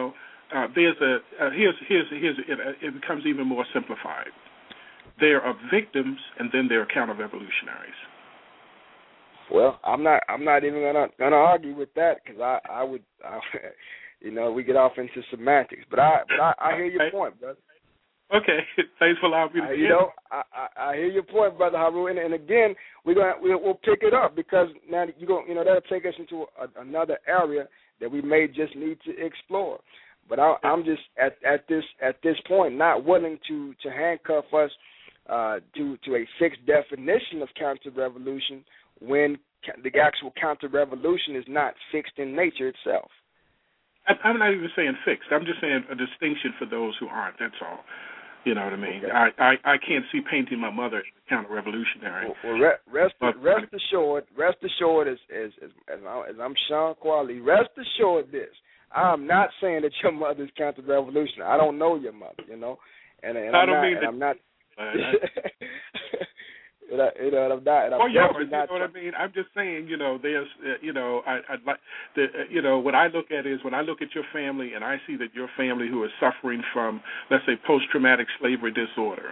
it becomes even more simplified. There are victims, and then there are counter-revolutionaries. Well, I'm not even gonna argue with that, because I would, we get off into semantics. But I hear your point, brother. Okay, thanks for allowing me to I hear your point, Brother Haru, and again we'll pick it up, because now that'll take us into another area that we may just need to explore. But I'm just at this point not willing to handcuff us to a fixed definition of counter-revolution when the actual counter-revolution is not fixed in nature itself. I'm not even saying fixed. I'm just saying a distinction for those who aren't. That's all. You know what I mean? Okay. I can't see painting my mother as counter-revolutionary. Well, rest assured, as I'm Sean Qualley, rest assured this. I'm not saying that your mother's counter-revolutionary. I don't know your mother, you know, and I'm not. I'm not. You know what I mean? I'm just saying, there's, I'd like the, what I look at is when I look at your family and I see that your family who is suffering from, let's say, post-traumatic slavery disorder,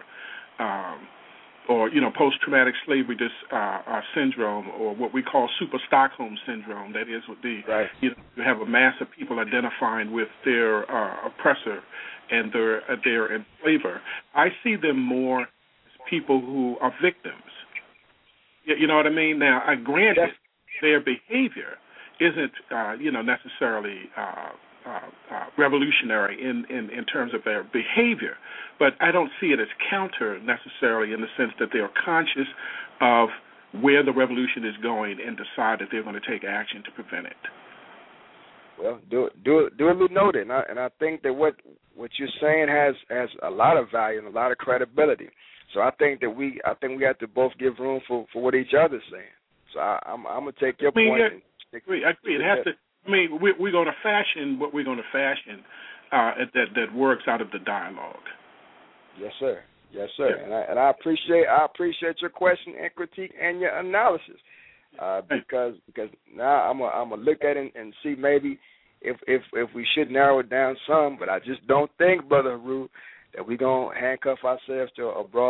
or post-traumatic slavery syndrome, or what we call Super Stockholm syndrome. That is what you have a mass of people identifying with their oppressor and their enslaver. I see them more as people who are victims. You know what I mean? Now, granted, their behavior isn't necessarily revolutionary in terms of their behavior, but I don't see it as counter necessarily in the sense that they are conscious of where the revolution is going and decide that they're going to take action to prevent it. Well, duly noted, and I think that what you're saying has a lot of value and a lot of credibility. So I think we have to both give room for what each other's saying. So I'm gonna take your point. I agree. It has to. I mean, we're going to fashion what we're going to fashion that works out of the dialogue. Yes, sir. Yes, sir. Yeah. And I appreciate your question and critique and your analysis, because now I'm gonna look at it and see maybe if we should narrow it down some, but I just don't think, Brother Haru, that we're gonna handcuff ourselves to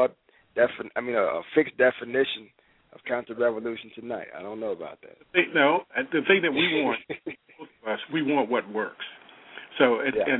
a fixed definition of counter-revolution tonight. I don't know about that. No, the thing that we want, both of us, we want what works. So,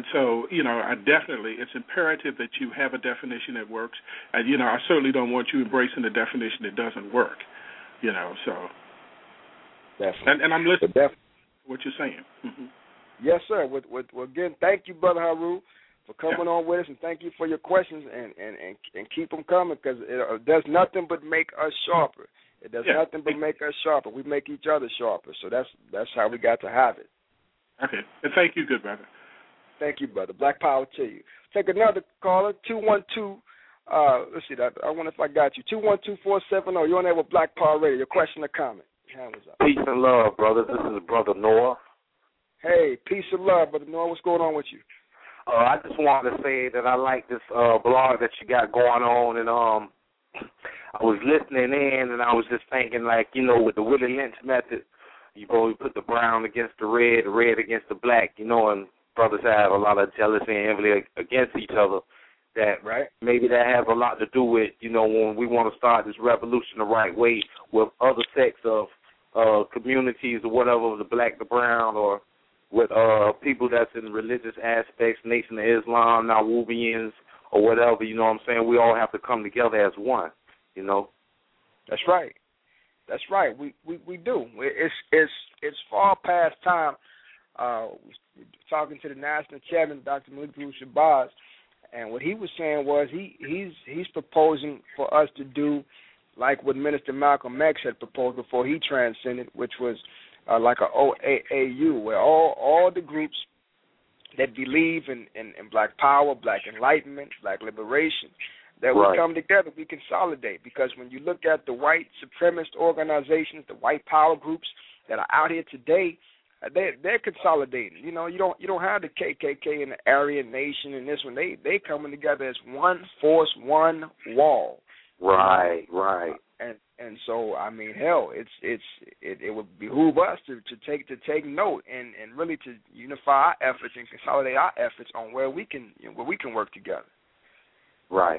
I definitely, it's imperative that you have a definition that works. And, I certainly don't want you embracing the definition that doesn't work. So. Definitely. And I'm listening to what you're saying. Mm-hmm. Yes, sir. Well, again, thank you, Brother Haru, for coming on with us, and thank you for your questions, and keep them coming, because it does nothing but make us sharper. It does nothing but make us sharper. We make each other sharper, so that's how we got to have it. Okay, and thank you, good brother. Thank you, brother. Black power to you. Take another caller, 212. Let's see, I wonder if I got you. 212-470. You're on there with Black Power Radio. Your question or comment? Your hand was up. Peace and love, brother. This is Brother Noah. Hey, peace and love, Brother Noah. What's going on with you? I just wanted to say that I like this blog that you got going on, and I was listening in, and I was just thinking, with the Willie Lynch method, you put the brown against the red against the black, and brothers have a lot of jealousy and envy against each other. That maybe that has a lot to do with, when we want to start this revolution the right way with other sects of communities or whatever, the black, the brown, or with people that's in religious aspects, Nation of Islam, Nawubians, or whatever, you know what I'm saying? We all have to come together as one, That's right. That's right. We do. It's far past time. Talking to the national chairman, Dr. Malik Shabazz, and what he was saying was he's proposing for us to do like what Minister Malcolm X had proposed before he transcended, which was like a OAAU, where all the groups that believe in black power, black enlightenment, black liberation, that we come together, we consolidate. Because when you look at the white supremacist organizations, the white power groups that are out here today, they're consolidating. You don't have the KKK and the Aryan Nation and this one. They coming together as one force, one wall. Right. And so, I mean, hell, it would behoove us to take note and really to unify our efforts and consolidate our efforts on where we can work together. Right.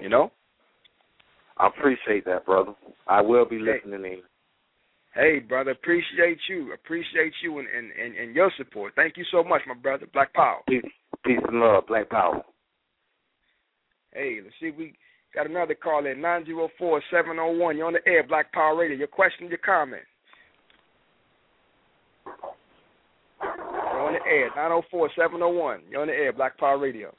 I appreciate that, brother. I will be listening in. Hey, brother, appreciate you and your support. Thank you so much, my brother. Black Power. Peace and love, Black Power. Hey, let's see if we got another call in, 904-701. You're on the air, Black Power Radio. Your question, your comment. You're on the air, 904-701. You're on the air, Black Power Radio.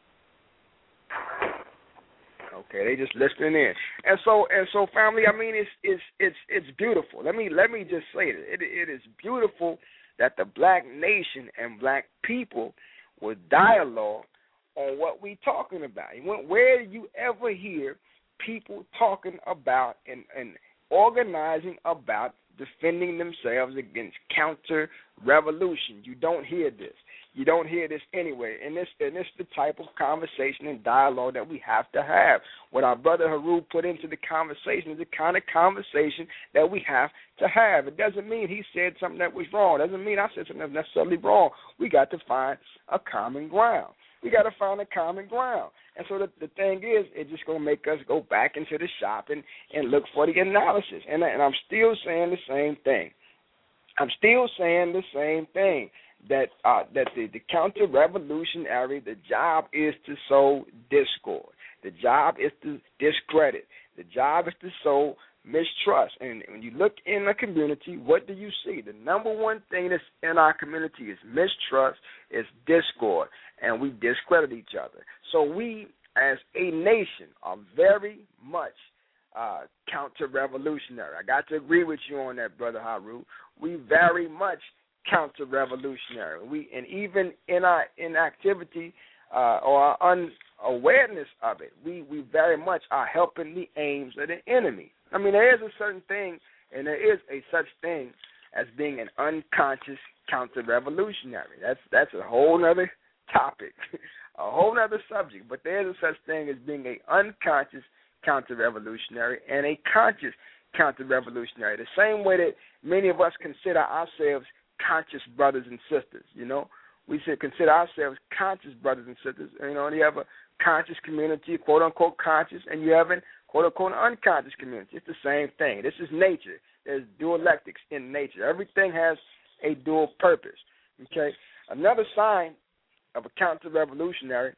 Okay, they just listening in, and so, family. I mean, it's beautiful. Let me just say it is beautiful that the black nation and black people will dialogue on what we talking about. Where do you ever hear people talking about and organizing about defending themselves against counter-revolution? You don't hear this. You don't hear this anyway. And it's the type of conversation and dialogue that we have to have. What our brother Haru put into the conversation is the kind of conversation that we have to have. It doesn't mean he said something that was wrong. It doesn't mean I said something that was necessarily wrong. We got to find a common ground. We got to find a common ground. And so the thing is, it's just going to make us go back into the shop and look for the analysis. And I'm still saying the same thing. That the counter-revolutionary, the job is to sow discord. The job is to discredit. The job is to sow mistrust. And when you look in a community, what do you see? The number one thing that's in our community is mistrust, is discord, and we discredit each other. So we, as a nation, are very much counter-revolutionary. I got to agree with you on that, Brother Haru. We very much counter-revolutionary. And even in our inactivity or our unawareness of it, we very much are helping the aims of the enemy. I mean, there is a certain thing, and there is a such thing as being an unconscious counter-revolutionary. That's a whole other topic, a whole other subject. But there is a such thing as being an unconscious counter-revolutionary and a conscious counter-revolutionary. The same way that many of us consider ourselves conscious brothers and sisters, we should consider ourselves conscious brothers and sisters. And you have a conscious community, quote unquote conscious, and you have an quote unquote unconscious community. It's the same thing. This is nature. There's dialectics in nature. Everything has a dual purpose. Okay. Another sign of a counter-revolutionary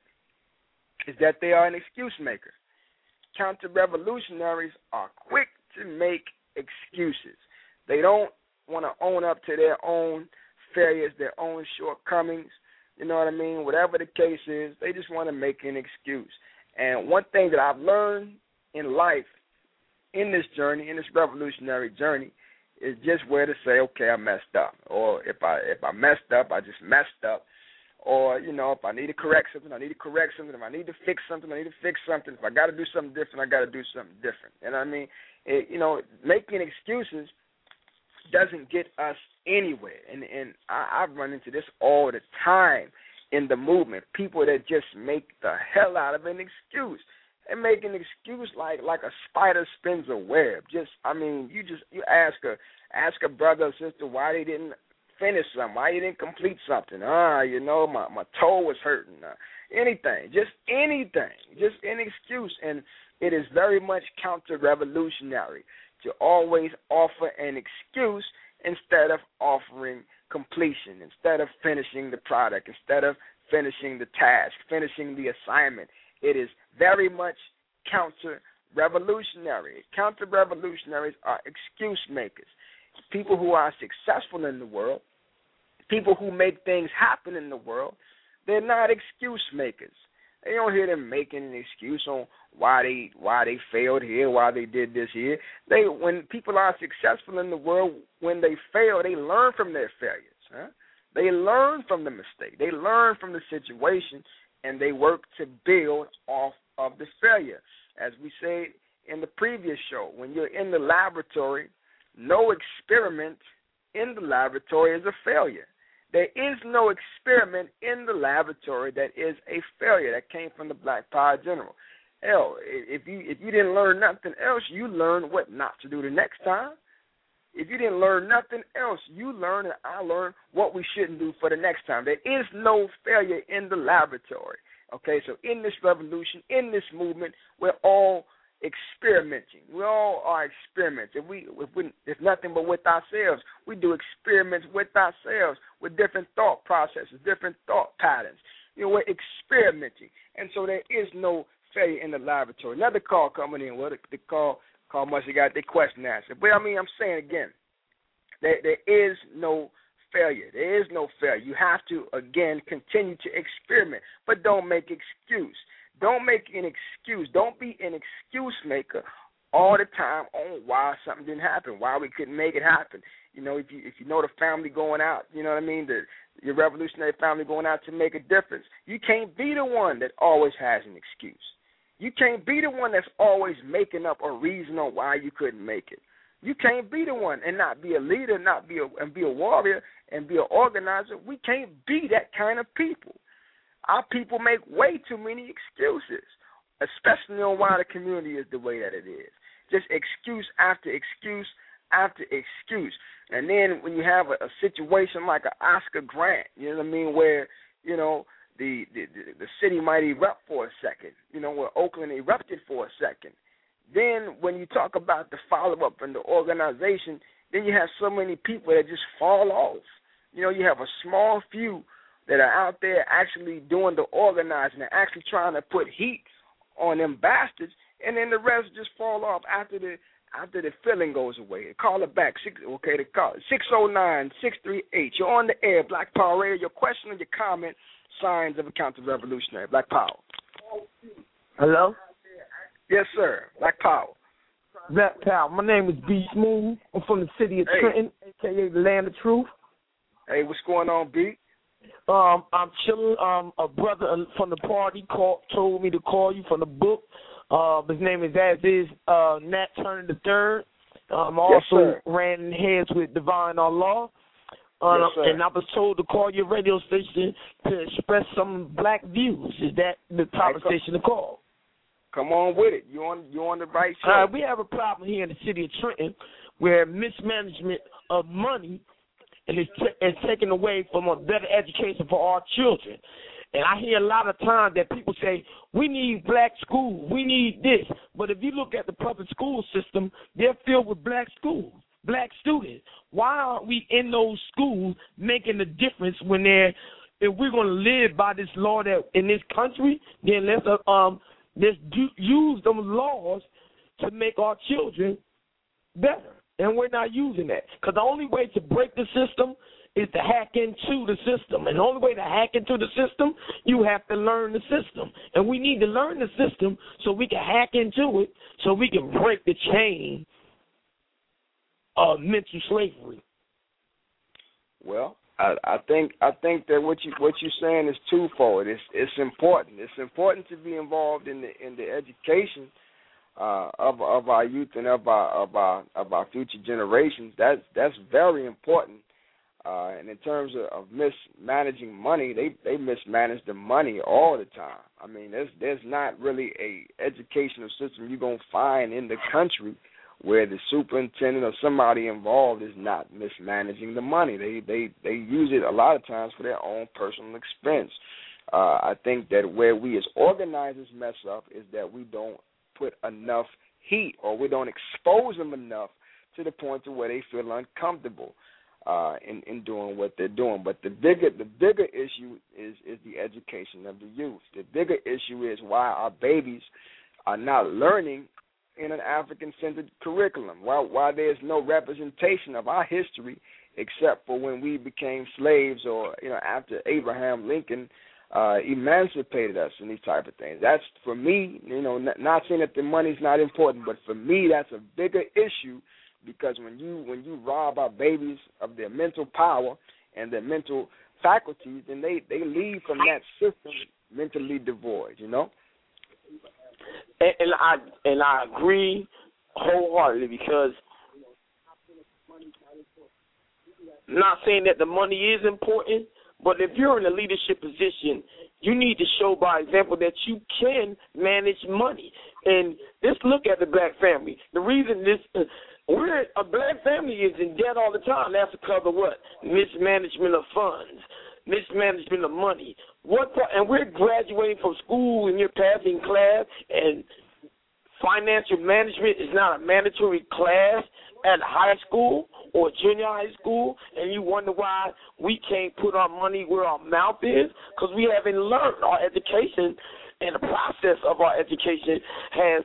is that they are an excuse maker. Counter-revolutionaries are quick to make excuses. They don't want to own up to their own failures, their own shortcomings. You know what I mean? Whatever the case is, they just want to make an excuse. And one thing that I've learned in life, in this journey, in this revolutionary journey, is just where to say, okay, I messed up. Or if I messed up, I just messed up. Or, if I need to correct something, I need to correct something. If I need to fix something, I need to fix something. If I got to do something different, I got to do something different. And I mean, making excuses doesn't get us anywhere. And I've run into this all the time in the movement. People that just make the hell out of an excuse. And make an excuse like a spider spins a web. You ask a brother or sister why they didn't finish something, why you didn't complete something. My toe was hurting. Anything, just an excuse. And it is very much counter-revolutionary to always offer an excuse instead of offering completion, instead of finishing the product, instead of finishing the task, finishing the assignment. It is very much counter-revolutionary. Counter-revolutionaries are excuse makers. People who are successful in the world, people who make things happen in the world, they're not excuse makers. They don't hear them making an excuse on why they failed here, why they did this here. When people are successful in the world, when they fail, they learn from their failures. Huh? They learn from the mistake. They learn from the situation, and they work to build off of the failure. As we said in the previous show, when you're in the laboratory, no experiment in the laboratory is a failure. There is no experiment in the laboratory that is a failure. That came from the Black Power General. Hell, if you didn't learn nothing else, you learned what not to do the next time. If you didn't learn nothing else, you learn and I learn what we shouldn't do for the next time. There is no failure in the laboratory. Okay, so in this revolution, in this movement, we're all experimenting. We all are experiments. If nothing but with ourselves, we do experiments with ourselves with different thought processes, different thought patterns. We're experimenting. And so there is no failure in the laboratory. Another call coming in. Well, the call must have got their question answered. But, I'm saying again, there is no failure. There is no failure. You have to, again, continue to experiment. But don't make excuse. Don't make an excuse. Don't be an excuse maker all the time on why something didn't happen, why we couldn't make it happen. If you know the family going out, you know what I mean, the your revolutionary family going out to make a difference. You can't be the one that always has an excuse. You can't be the one that's always making up a reason on why you couldn't make it. You can't be the one and not be a leader, and be a warrior and be an organizer. We can't be that kind of people. Our people make way too many excuses, especially on why the community is the way that it is. Just excuse after excuse after excuse. And then when you have a situation like an Oscar Grant, you know what I mean, where, you know, the city might erupt for a second, you know, where Oakland erupted for a second. Then when you talk about the follow-up and the organization, then you have so many people that just fall off. You know, you have a small few that are out there actually doing the organizing and actually trying to put heat on them bastards, and then the rest just fall off after the feeling goes away. Call it back. The call 609-638. You're on the air, Black Power Radio. Your question or your comment, signs of a counter-revolutionary. Black Power. Hello? Yes, sir. Black Power. Black Power. My name is B Smooth. I'm from the city of Trenton, a.k.a. the land of truth. Hey, what's going on, B? I'm chilling. A brother from the party told me to call you from the book. His name is Nat Turner III. Also ran heads with Divine Allah. And I was told to call your radio station to express some black views. Is that the proper station to call? Come on with it. You're on the right show. We have a problem here in the city of Trenton where mismanagement of money is taken away from a better education for our children. And I hear a lot of times that people say, we need black schools, we need this. But if you look at the public school system, they're filled with black schools, black students. Why aren't we in those schools making a difference when if we're going to live by this law that in this country, then let's use those laws to make our children better. And we're not using that. Because the only way to break the system is to hack into the system. And the only way to hack into the system, you have to learn the system. And we need to learn the system so we can hack into it, so we can break the chain of mental slavery. Well, I think that what you're saying is twofold. It's important. It's important to be involved in the education of our youth and of our future generations. That's very important. And in terms of mismanaging money, they mismanage the money all the time. I mean, there's not really a educational system you're gonna find in the country where the superintendent or somebody involved is not mismanaging the money. They use it a lot of times for their own personal expense. I think that where we as organizers mess up is that we don't put enough heat, or we don't expose them enough to the point to where they feel uncomfortable in doing what they're doing. But the bigger issue is the education of the youth. The bigger issue is why our babies are not learning in an African-centered curriculum, why there's no representation of our history except for when we became slaves, or after Abraham Lincoln emancipated us and these type of things. That's, for me, not saying that the money's not important, but for me that's a bigger issue, because when you rob our babies of their mental power and their mental faculties, then they leave from that system mentally devoid, And I agree wholeheartedly, because I'm not saying that the money is important, but if you're in a leadership position, you need to show by example that you can manage money. And just look at the black family. The reason a black family is in debt all the time, that's because of what? Mismanagement of funds, mismanagement of money. And we're graduating from school and you're passing class, and financial management is not a mandatory class at high school or junior high school, and you wonder why we can't put our money where our mouth is, because we haven't learned. Our education and the process of our education has,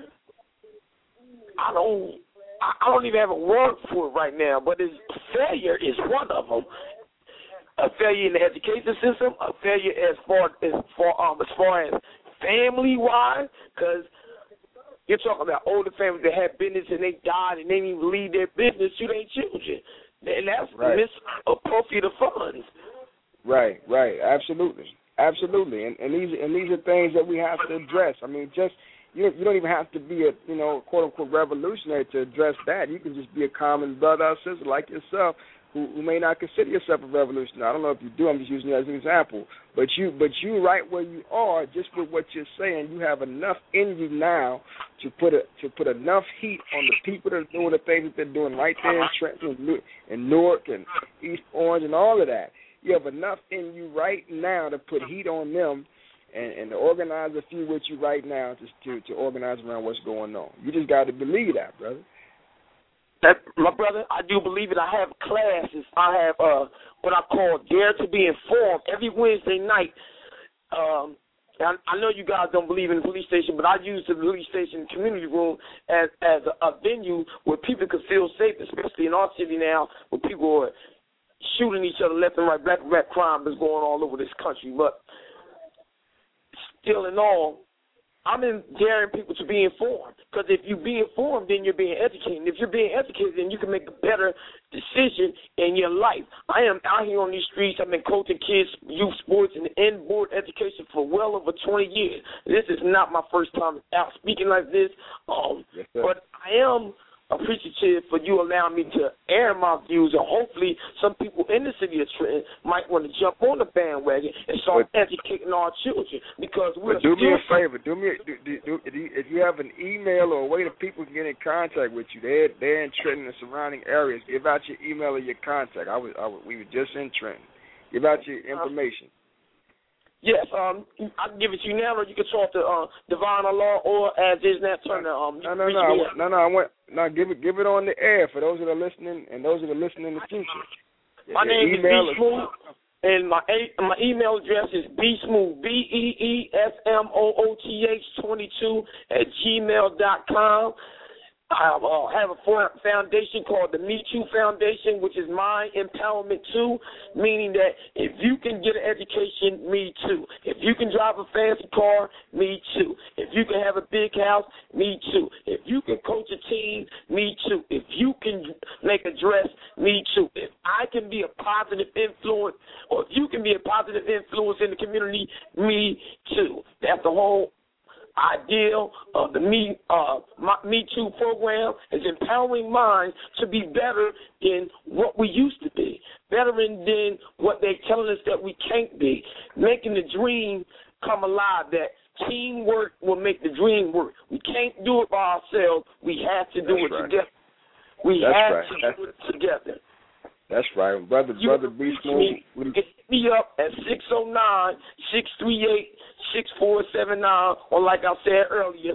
I don't even have a word for it right now, but failure is one of them. A failure in the education system, a failure as far as family-wise, because you're talking about older families that have business and they died and they didn't even leave their business to their children. And that's misappropriate of funds. Right. Absolutely. And these are things that we have to address. I mean, just you don't even have to be a quote unquote revolutionary to address that. You can just be a common brother or sister like yourself who may not consider yourself a revolutionary. I don't know if you do. I'm just using you as an example. But you right where you are, just with what you're saying, you have enough in you now to put enough heat on the people that are doing the things that they're doing right there in Trenton and Newark and East Orange and all of that. You have enough in you right now to put heat on them and to organize a few with you right now to organize around what's going on. You just got to believe that, brother. My brother, I do believe it. I have classes. I have what I call Dare to be Informed every Wednesday night. I know you guys don't believe in the police station, but I use the police station community room as a venue where people can feel safe, especially in our city now, where people are shooting each other left and right. Black crime is going all over this country. But still in all, I'm daring people to be informed, because if you be informed, then you're being educated. And if you're being educated, then you can make a better decision in your life. I am out here on these streets. I've been coaching kids, youth sports, and in-board education for well over 20 years. This is not my first time out speaking like this, but I am appreciative for you allowing me to air my views, and hopefully some people in the city of Trenton might want to jump on the bandwagon and start educating our children, because we're do me a favor. If you have an email or a way that people can get in contact with you, they're in Trenton and surrounding areas, give out your email or your contact. We were just in Trenton. Give out your information. Yes, I can give it to you now, or you can talk to Divine Allah or as is Nat Turner. Give it on the air for those that are listening and those that are listening in the future. My name is B Smooth, and my email address is bsmooth BEESMOOTH22@gmail.com. I have a foundation called the Me Too Foundation, which is my empowerment too, meaning that if you can get an education, me too. If you can drive a fancy car, me too. If you can have a big house, me too. If you can coach a team, me too. If you can make a dress, me too. If I can be a positive influence, or if you can be a positive influence in the community, me too. That's the whole ideal of the Me Too program, is empowering minds to be better than what we used to be, better than what they're telling us that we can't be, making the dream come alive, that teamwork will make the dream work. We can't do it by ourselves. We have to do it together. We have to do it together. That's right. Brother B Smooth. Hit me up at 609-638-6479, or like I said earlier,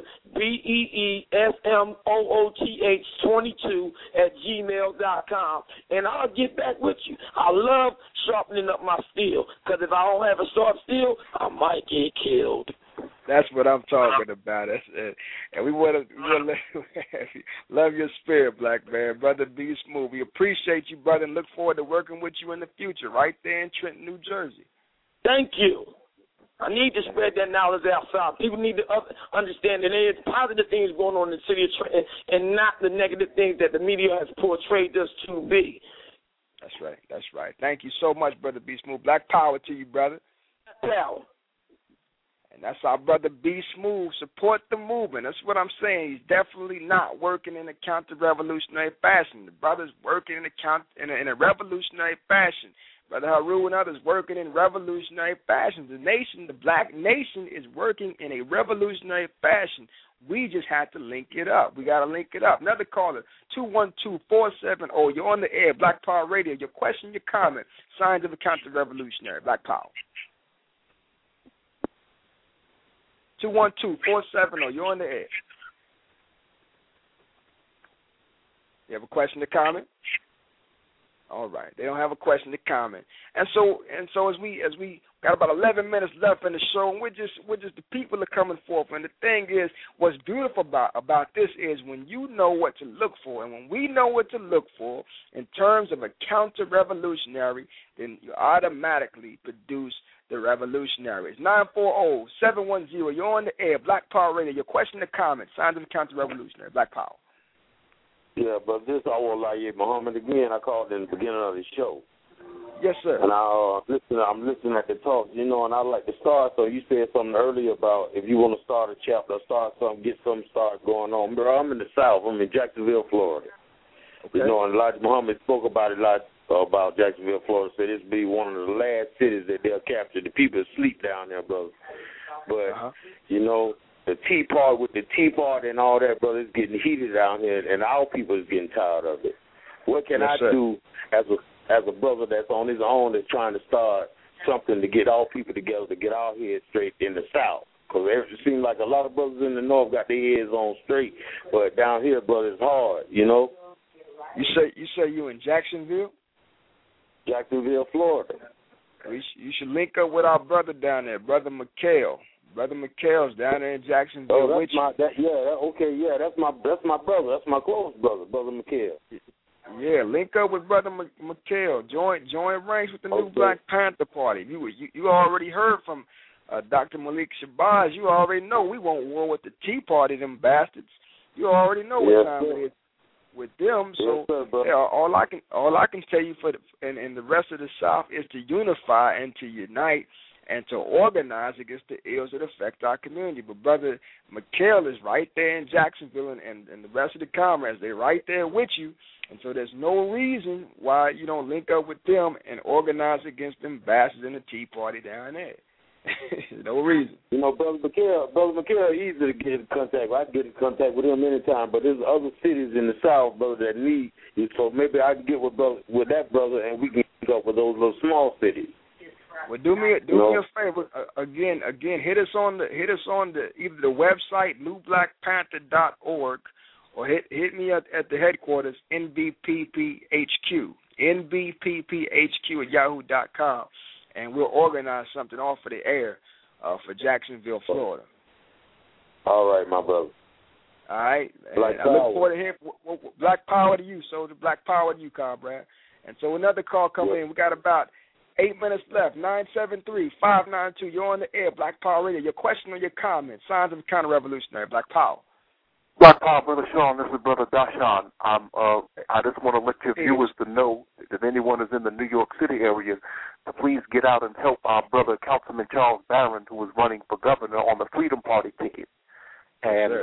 BEESMOOTH22@gmail.com, and I'll get back with you. I love sharpening up my steel, because if I don't have a sharp steel, I might get killed. That's what I'm talking about. That's it. And we want to love your spirit, black man. Brother B Smooth. We appreciate you, brother, and look forward to working with you in the future right there in Trenton, New Jersey. Thank you. I need to spread that knowledge outside. People need to understand that there's positive things going on in the city of Trenton and not the negative things that the media has portrayed us to be. That's right. Thank you so much, Brother B Smooth. Black power to you, brother. Power. And that's our brother B Smooth. Support the movement. That's what I'm saying. He's definitely not working in a counter-revolutionary fashion. The brother's working in a revolutionary fashion. Brother Haru and others working in revolutionary fashion. The black nation is working in a revolutionary fashion. We just have to link it up. We got to link it up. Another caller, 212-470. You're on the air, Black Power Radio. Your question, your comment, signs of a counter-revolutionary. Black Power. 212-470. You're on the air. You have a question to comment? All right. They don't have a question to comment. And so as we got about 11 minutes left in the show, and we're just the people are coming forth. And the thing is, what's beautiful about this is when you know what to look for, and when we know what to look for in terms of a counter-revolutionary, then you automatically produce the revolutionaries. 940-710. You're on the air. Black Power Radio. Your question or comment. Signs of a counter-revolutionary. Black Power. Yeah, but this Awolaye Muhammad again. I called in the beginning of the show. Yes, sir. And I'm listening at the talk, and I like to start. So you said something earlier about if you want to start a chapter, start something, get something started going on. Bro, I'm in the South. I'm in Jacksonville, Florida. Okay. And Elijah Muhammad spoke about it a lot about Jacksonville, Florida. Said this be one of the last cities that they'll capture. The people sleep down there, brother. But the tea party with the tea party and all that, brother, it's getting heated down here, and our people is getting tired of it. What can I do as a brother that's on his own that's trying to start something to get all people together to get our heads straight in the South? Because it seems like a lot of brothers in the North got their heads on straight, but down here, brother, it's hard, You say you in Jacksonville? Jacksonville, Florida. You should link up with our brother down there, Brother McHale. Brother McHale's down there in Jacksonville. Oh, that's my brother. That's my close brother, Brother McHale. Yeah, link up with Brother McHale. Join ranks with the new Black Panther Party. You already heard from Dr. Malik Shabazz. You already know we won't war with the Tea Party, them bastards. You already know what time it is with them. So all I can tell you and the rest of the South is to unify and to unite and to organize against the ills that affect our community. But Brother McHale is right there in Jacksonville, and the rest of the comrades, they're right there with you. And so there's no reason why you don't link up with them and organize against them bastards in the Tea Party down there. No reason. Brother McHale, easy to get in contact with. I can get in contact with him anytime, but there's other cities in the South, brother, that need you. So maybe I can get with that brother, and we can link up with those little small cities. Well, do me a favor. Again, hit us on the either the website newblackpanther.org or hit me at the headquarters NBPPHQ at yahoo.com, and we'll organize something off of the air for Jacksonville, Florida. All right, my brother. All right. I look forward to hearing Black Power to you, soldier. Black Power to you, comrade. And so another call coming in. We got about 8 minutes left. 973-592. You're on the air. Black Power Radio. Your question or your comment? Signs of a counter-revolutionary. Black Power. Black Power, Brother Sean. This is Brother Dashawn. I just want to let your viewers to know that if anyone is in the New York City area, to please get out and help our brother Councilman Charles Barron, who is running for governor on the Freedom Party ticket. And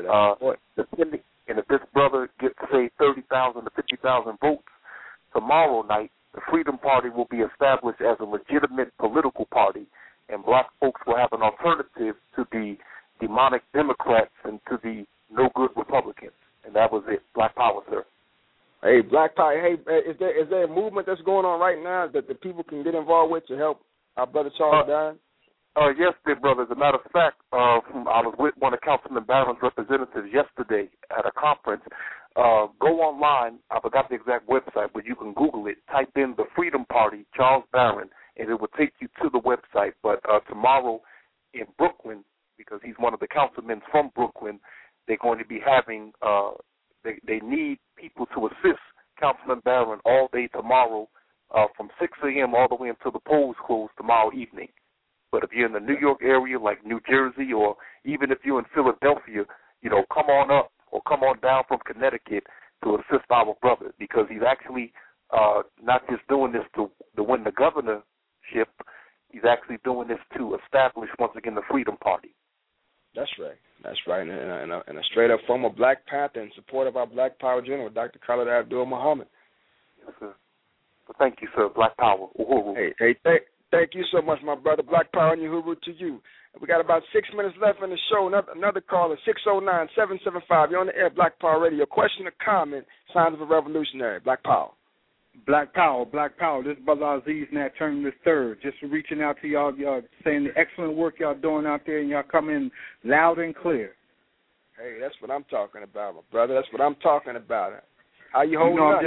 if this brother gets, say, 30,000 to 50,000 votes tomorrow night, the Freedom Party will be established as a legitimate political party, and black folks will have an alternative to the demonic Democrats and to the no-good Republicans. And that was it. Black Power, sir. Hey, Black Power. Hey, is there a movement that's going on right now that the people can get involved with to help our brother Charles Barron? Yes, dear brother. As a matter of fact, I was with one of Councilman Barron's representatives yesterday at a conference. Go online. I forgot the exact website, but you can Google it. Type in the Freedom Party, Charles Barron, and it will take you to the website. But tomorrow in Brooklyn, because he's one of the councilmen from Brooklyn, they're going to be having they need people to assist Councilman Barron all day tomorrow from 6 a.m. all the way until the polls close tomorrow evening. But if you're in the New York area, like New Jersey, or even if you're in Philadelphia, come on up or come on down from Connecticut to assist our brother, because he's actually not just doing this to win the governorship, he's actually doing this to establish, once again, the Freedom Party. That's right. And a straight-up former Black Panther in support of our Black Power General, Dr. Khalid Abdul Muhammad. Yes, sir. Well, thank you, sir. Black Power. Uhuru. Hey, thank you so much, my brother. Black Power and Uhuru to you. We got about 6 minutes left in the show. Another caller, 609-775. You're on the air, Black Power Radio. Question or comment, signs of a revolutionary. Black Power. Black Power. This is Brother Aziz Nat Turner III. Just reaching out to y'all saying the excellent work y'all doing out there, and y'all coming loud and clear. Hey, that's what I'm talking about, my brother. That's what I'm talking about. How you holding up?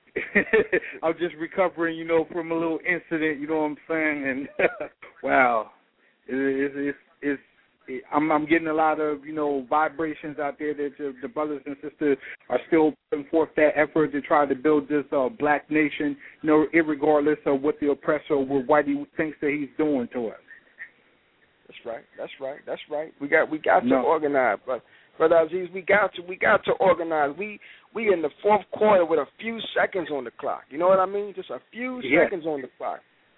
I'm just recovering, from a little incident, you know what I'm saying? And wow, I'm getting a lot of, vibrations out there that the brothers and sisters are still putting forth that effort to try to build this black nation, irregardless of what the oppressor or what Whitey thinks that he's doing to us. That's right. We got to organize, but Brother Aziz, we got to organize. We in the fourth quarter with a few seconds on the clock. You know what I mean? Just a few seconds on the clock.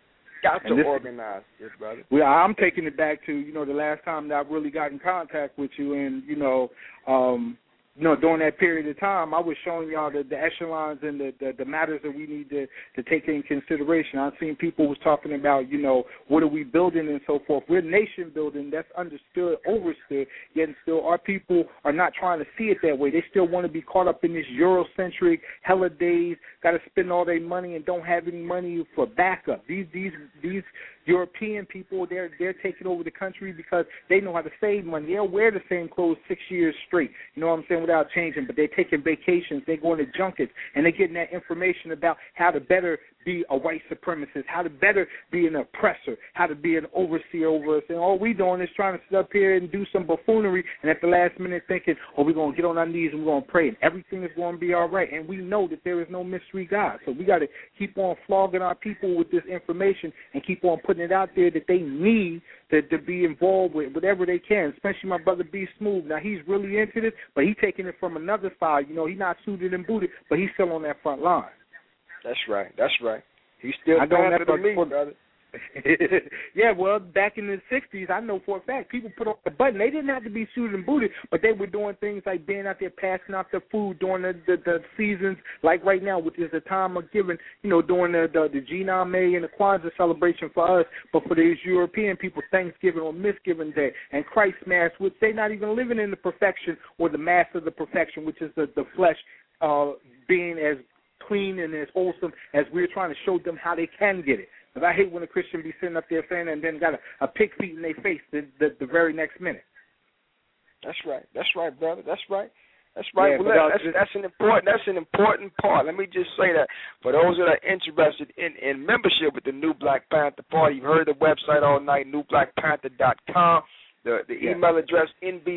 got to organize this, brother. Well, I'm taking it back to, the last time that I really got in contact with you, and, during that period of time, I was showing y'all the echelons and the matters that we need to take in consideration. I've seen people was talking about, what are we building and so forth. We're nation building. That's understood, overstood, yet still our people are not trying to see it that way. They still want to be caught up in this Eurocentric hella days, got to spend all their money and don't have any money for backup. These European people, they're taking over the country because they know how to save money. They'll wear the same clothes 6 years straight, you know what I'm saying, without changing, but they're taking vacations, they're going to junkets, and they're getting that information about how to better be a white supremacist, how to better be an oppressor, how to be an overseer over us. And all we doing is trying to sit up here and do some buffoonery, and at the last minute thinking, we're going to get on our knees and we're going to pray, and everything is going to be all right. And we know that there is no mystery God. So we got to keep on flogging our people with this information and keep on putting it out there that they need to be involved with whatever they can, especially my brother B Smooth. Now, he's really into this, but he's taking it from another side. He's not suited and booted, but he's still on that front line. That's right. He's still better than me, brother. Yeah, well, back in the 60s, I know for a fact, people put on the button. They didn't have to be suited and booted, but they were doing things like being out there passing out the food during the seasons, like right now, which is the time of giving, during the Gina May and the Kwanzaa celebration for us, but for these European people, Thanksgiving or Misgiving Day and Christ Mass, which they're not even living in the perfection or the mass of the perfection, which is the flesh being as clean and as wholesome as we're trying to show them how they can get it. Because I hate when a Christian be sitting up there saying and then got a pig feet in their face the very next minute. That's right, brother. That's right. Yeah, well, that's an important part. Let me just say that for those that are interested in membership with the New Black Panther Party, you've heard the website all night, newblackpanther.com. The email address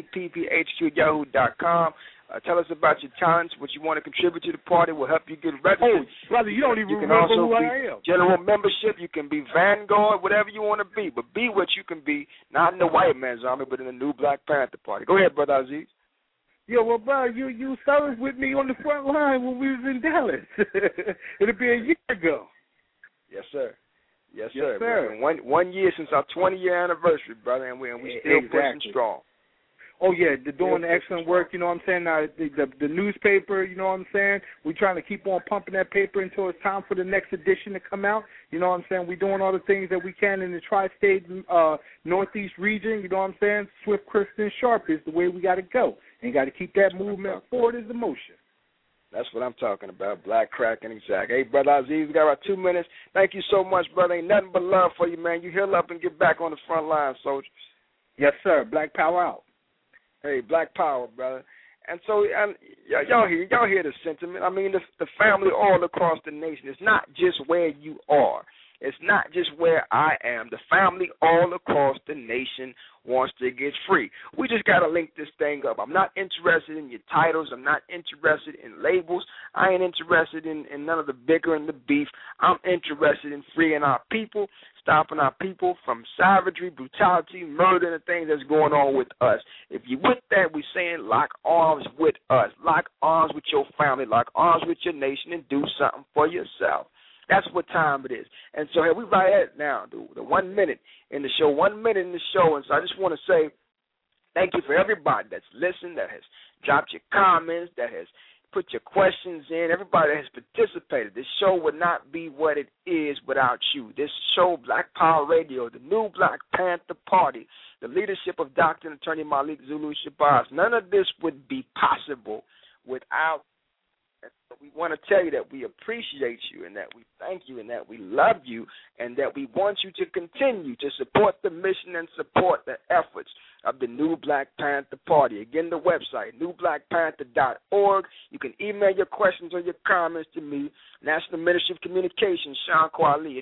nbpphq@yahoo.com. Tell us about your talents, what you want to contribute to the party. We'll help you get registered. Oh, brother, you don't even remember who I am. General membership. You can be Vanguard, whatever you want to be, but be what you can be, not in the white man's army, but in the New Black Panther Party. Go ahead, Brother Aziz. Yo, well, bro, you served with me on the front line when we was in Dallas. It'll be a year ago. Yes, sir. Yes, sir. 1 year since our 20-year anniversary, brother, and we still pushing strong. Oh, yeah, they're doing excellent work, you know what I'm saying? The newspaper, you know what I'm saying? We're trying to keep on pumping that paper until it's time for the next edition to come out. You know what I'm saying? We're doing all the things that we can in the tri-state northeast region, you know what I'm saying? Swift, crisp, and sharp is the way we got to go. And got to keep that movement forward as the motion. That's what I'm talking about, black, crack, and exact. Hey, Brother Aziz, we got about 2 minutes. Thank you so much, brother. Ain't nothing but love for you, man. You heal up and get back on the front line, soldiers. Yes, sir. Black power out. Hey, black power, brother. And so y'all hear the sentiment. I mean, the family all across the nation. It's not just where you are. It's not just where I am. The family all across the nation wants to get free. We just got to link this thing up. I'm not interested in your titles. I'm not interested in labels. I ain't interested in none of the bicker and the beef. I'm interested in freeing our people, stopping our people from savagery, brutality, murder, and the things that's going on with us. If you with that, we're saying lock arms with us. Lock arms with your family. Lock arms with your nation and do something for yourself. That's what time it is. And so here we right at now, the 1 minute in the show, 1 minute in the show. And so I just want to say thank you for everybody that's listened, that has dropped your comments, that has put your questions in, everybody that has participated. This show would not be what it is without you. This show, Black Power Radio, the New Black Panther Party, the leadership of Dr. and Attorney Malik Zulu Shabazz, none of this would be possible without. We want to tell you that we appreciate you and that we thank you and that we love you and that we want you to continue to support the mission and support the efforts of the New Black Panther Party. Again, the website, newblackpanther.org. You can email your questions or your comments to me, National Ministry of Communications, Sean Kwali at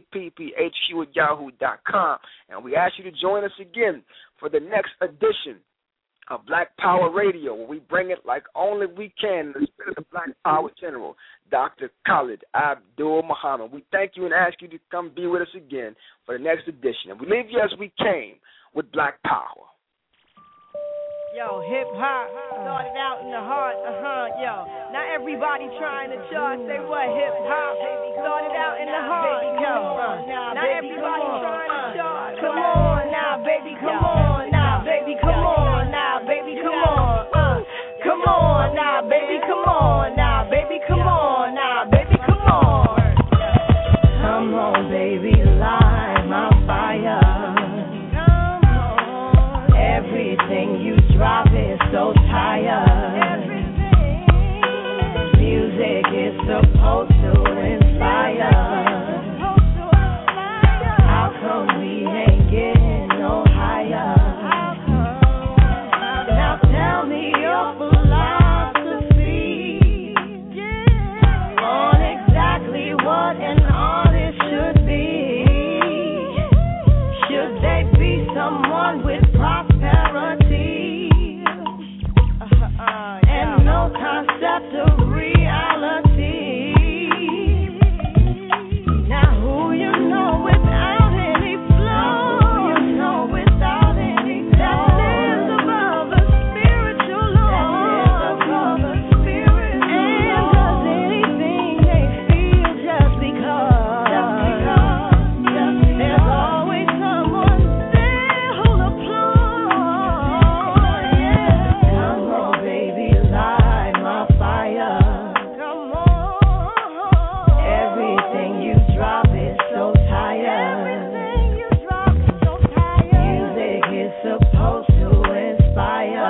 mbpphq@yahoo.com. And we ask you to join us again for the next edition of Black Power Radio, where we bring it like only we can in the spirit of Black Power General, Dr. Khalid Abdul Muhammad. We thank you and ask you to come be with us again for the next edition. And we leave you as we came with Black Power. Yo, hip hop started out in the heart, yo. Now everybody trying to chart, say what? Hip hop started out in the heart, yo. Now everybody trying to chart. Come on now, baby, come on now, baby, come on now, baby, come on. Come on now, baby, come on now, baby, come on now, baby, come on. Come on, baby, light my fire. Everything you drop is so tired. Music is supposed to inspire. How come we ain't getting no higher? Now tell me your philosophy on exactly what an artist should be. Should they be someone with prosperity and no concept of reality? Now who you know without any flow? Who you know without any flow? That lives above a spiritual law. And does anything they feel just because. There's always someone there who'll applaud. Come on, baby, light my fire. Come on. Everything you drop is so tired. Music is supposed to inspire.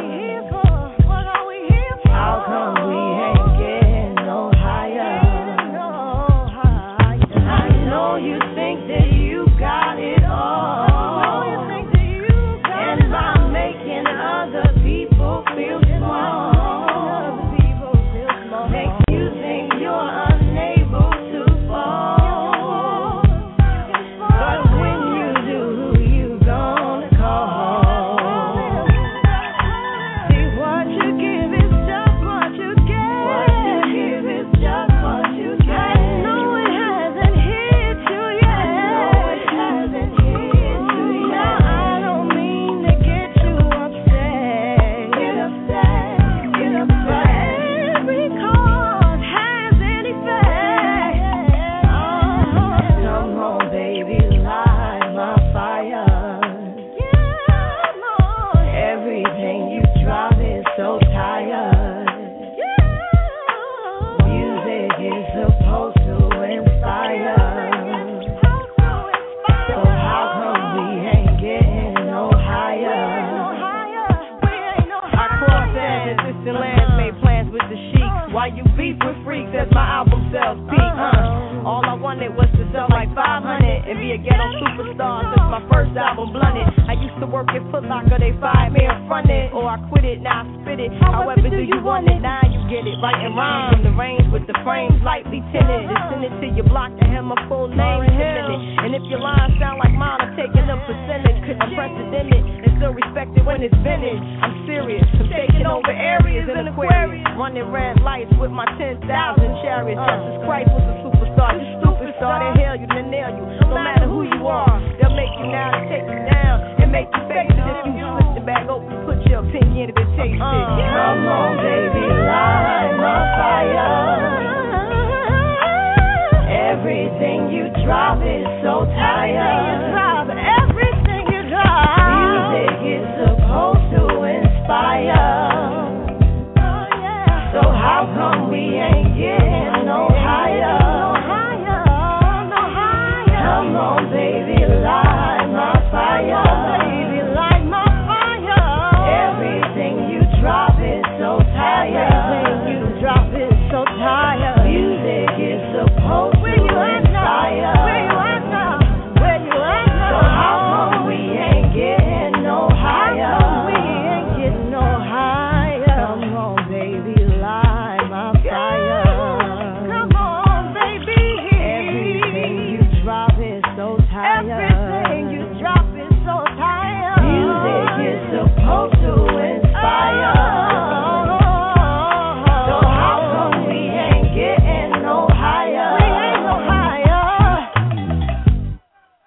How come we ain't getting no higher? I know you think that you got it all, and by making other people feel small, makes you think you're unable to fall. But when you do, who you gonna call? See, what you give is just what you get. What you give is just what you get. I know it hasn't hit you yet. Now I don't mean to get you upset. But every cause has an effect. Come on, baby, light my fire. Everything you drop is so tired. Music is supposed to inspire. So how come we ain't getting no higher? I crossed in distant lands, made plans with the sheiks. Why you beef with freaks as my album sells peak? All I wanted was to sell like 500 and be a ghetto superstar since my first album Blunted. I used to work at Foot Locker, they fired me and fronted, or I quit it, now I spit it. However do you want it? Now you get it. Writing rhymes from the range with the frames lightly tinted. Just send it to your block to have my full name in a minute. And if your lines sound like mine, I'm taking a percentage. Unprecedented and still respected when it's vintage. I'm serious, I'm taking over areas in Aquarius, running red lights with my 10,000 chariots. Jesus Christ was a superstar, you stupid star. They hail you, they nail you. No matter who you are, they'll make you now to take you down and make you face it. If you switch the bag open, put your opinion in it, taste it. Come on, baby.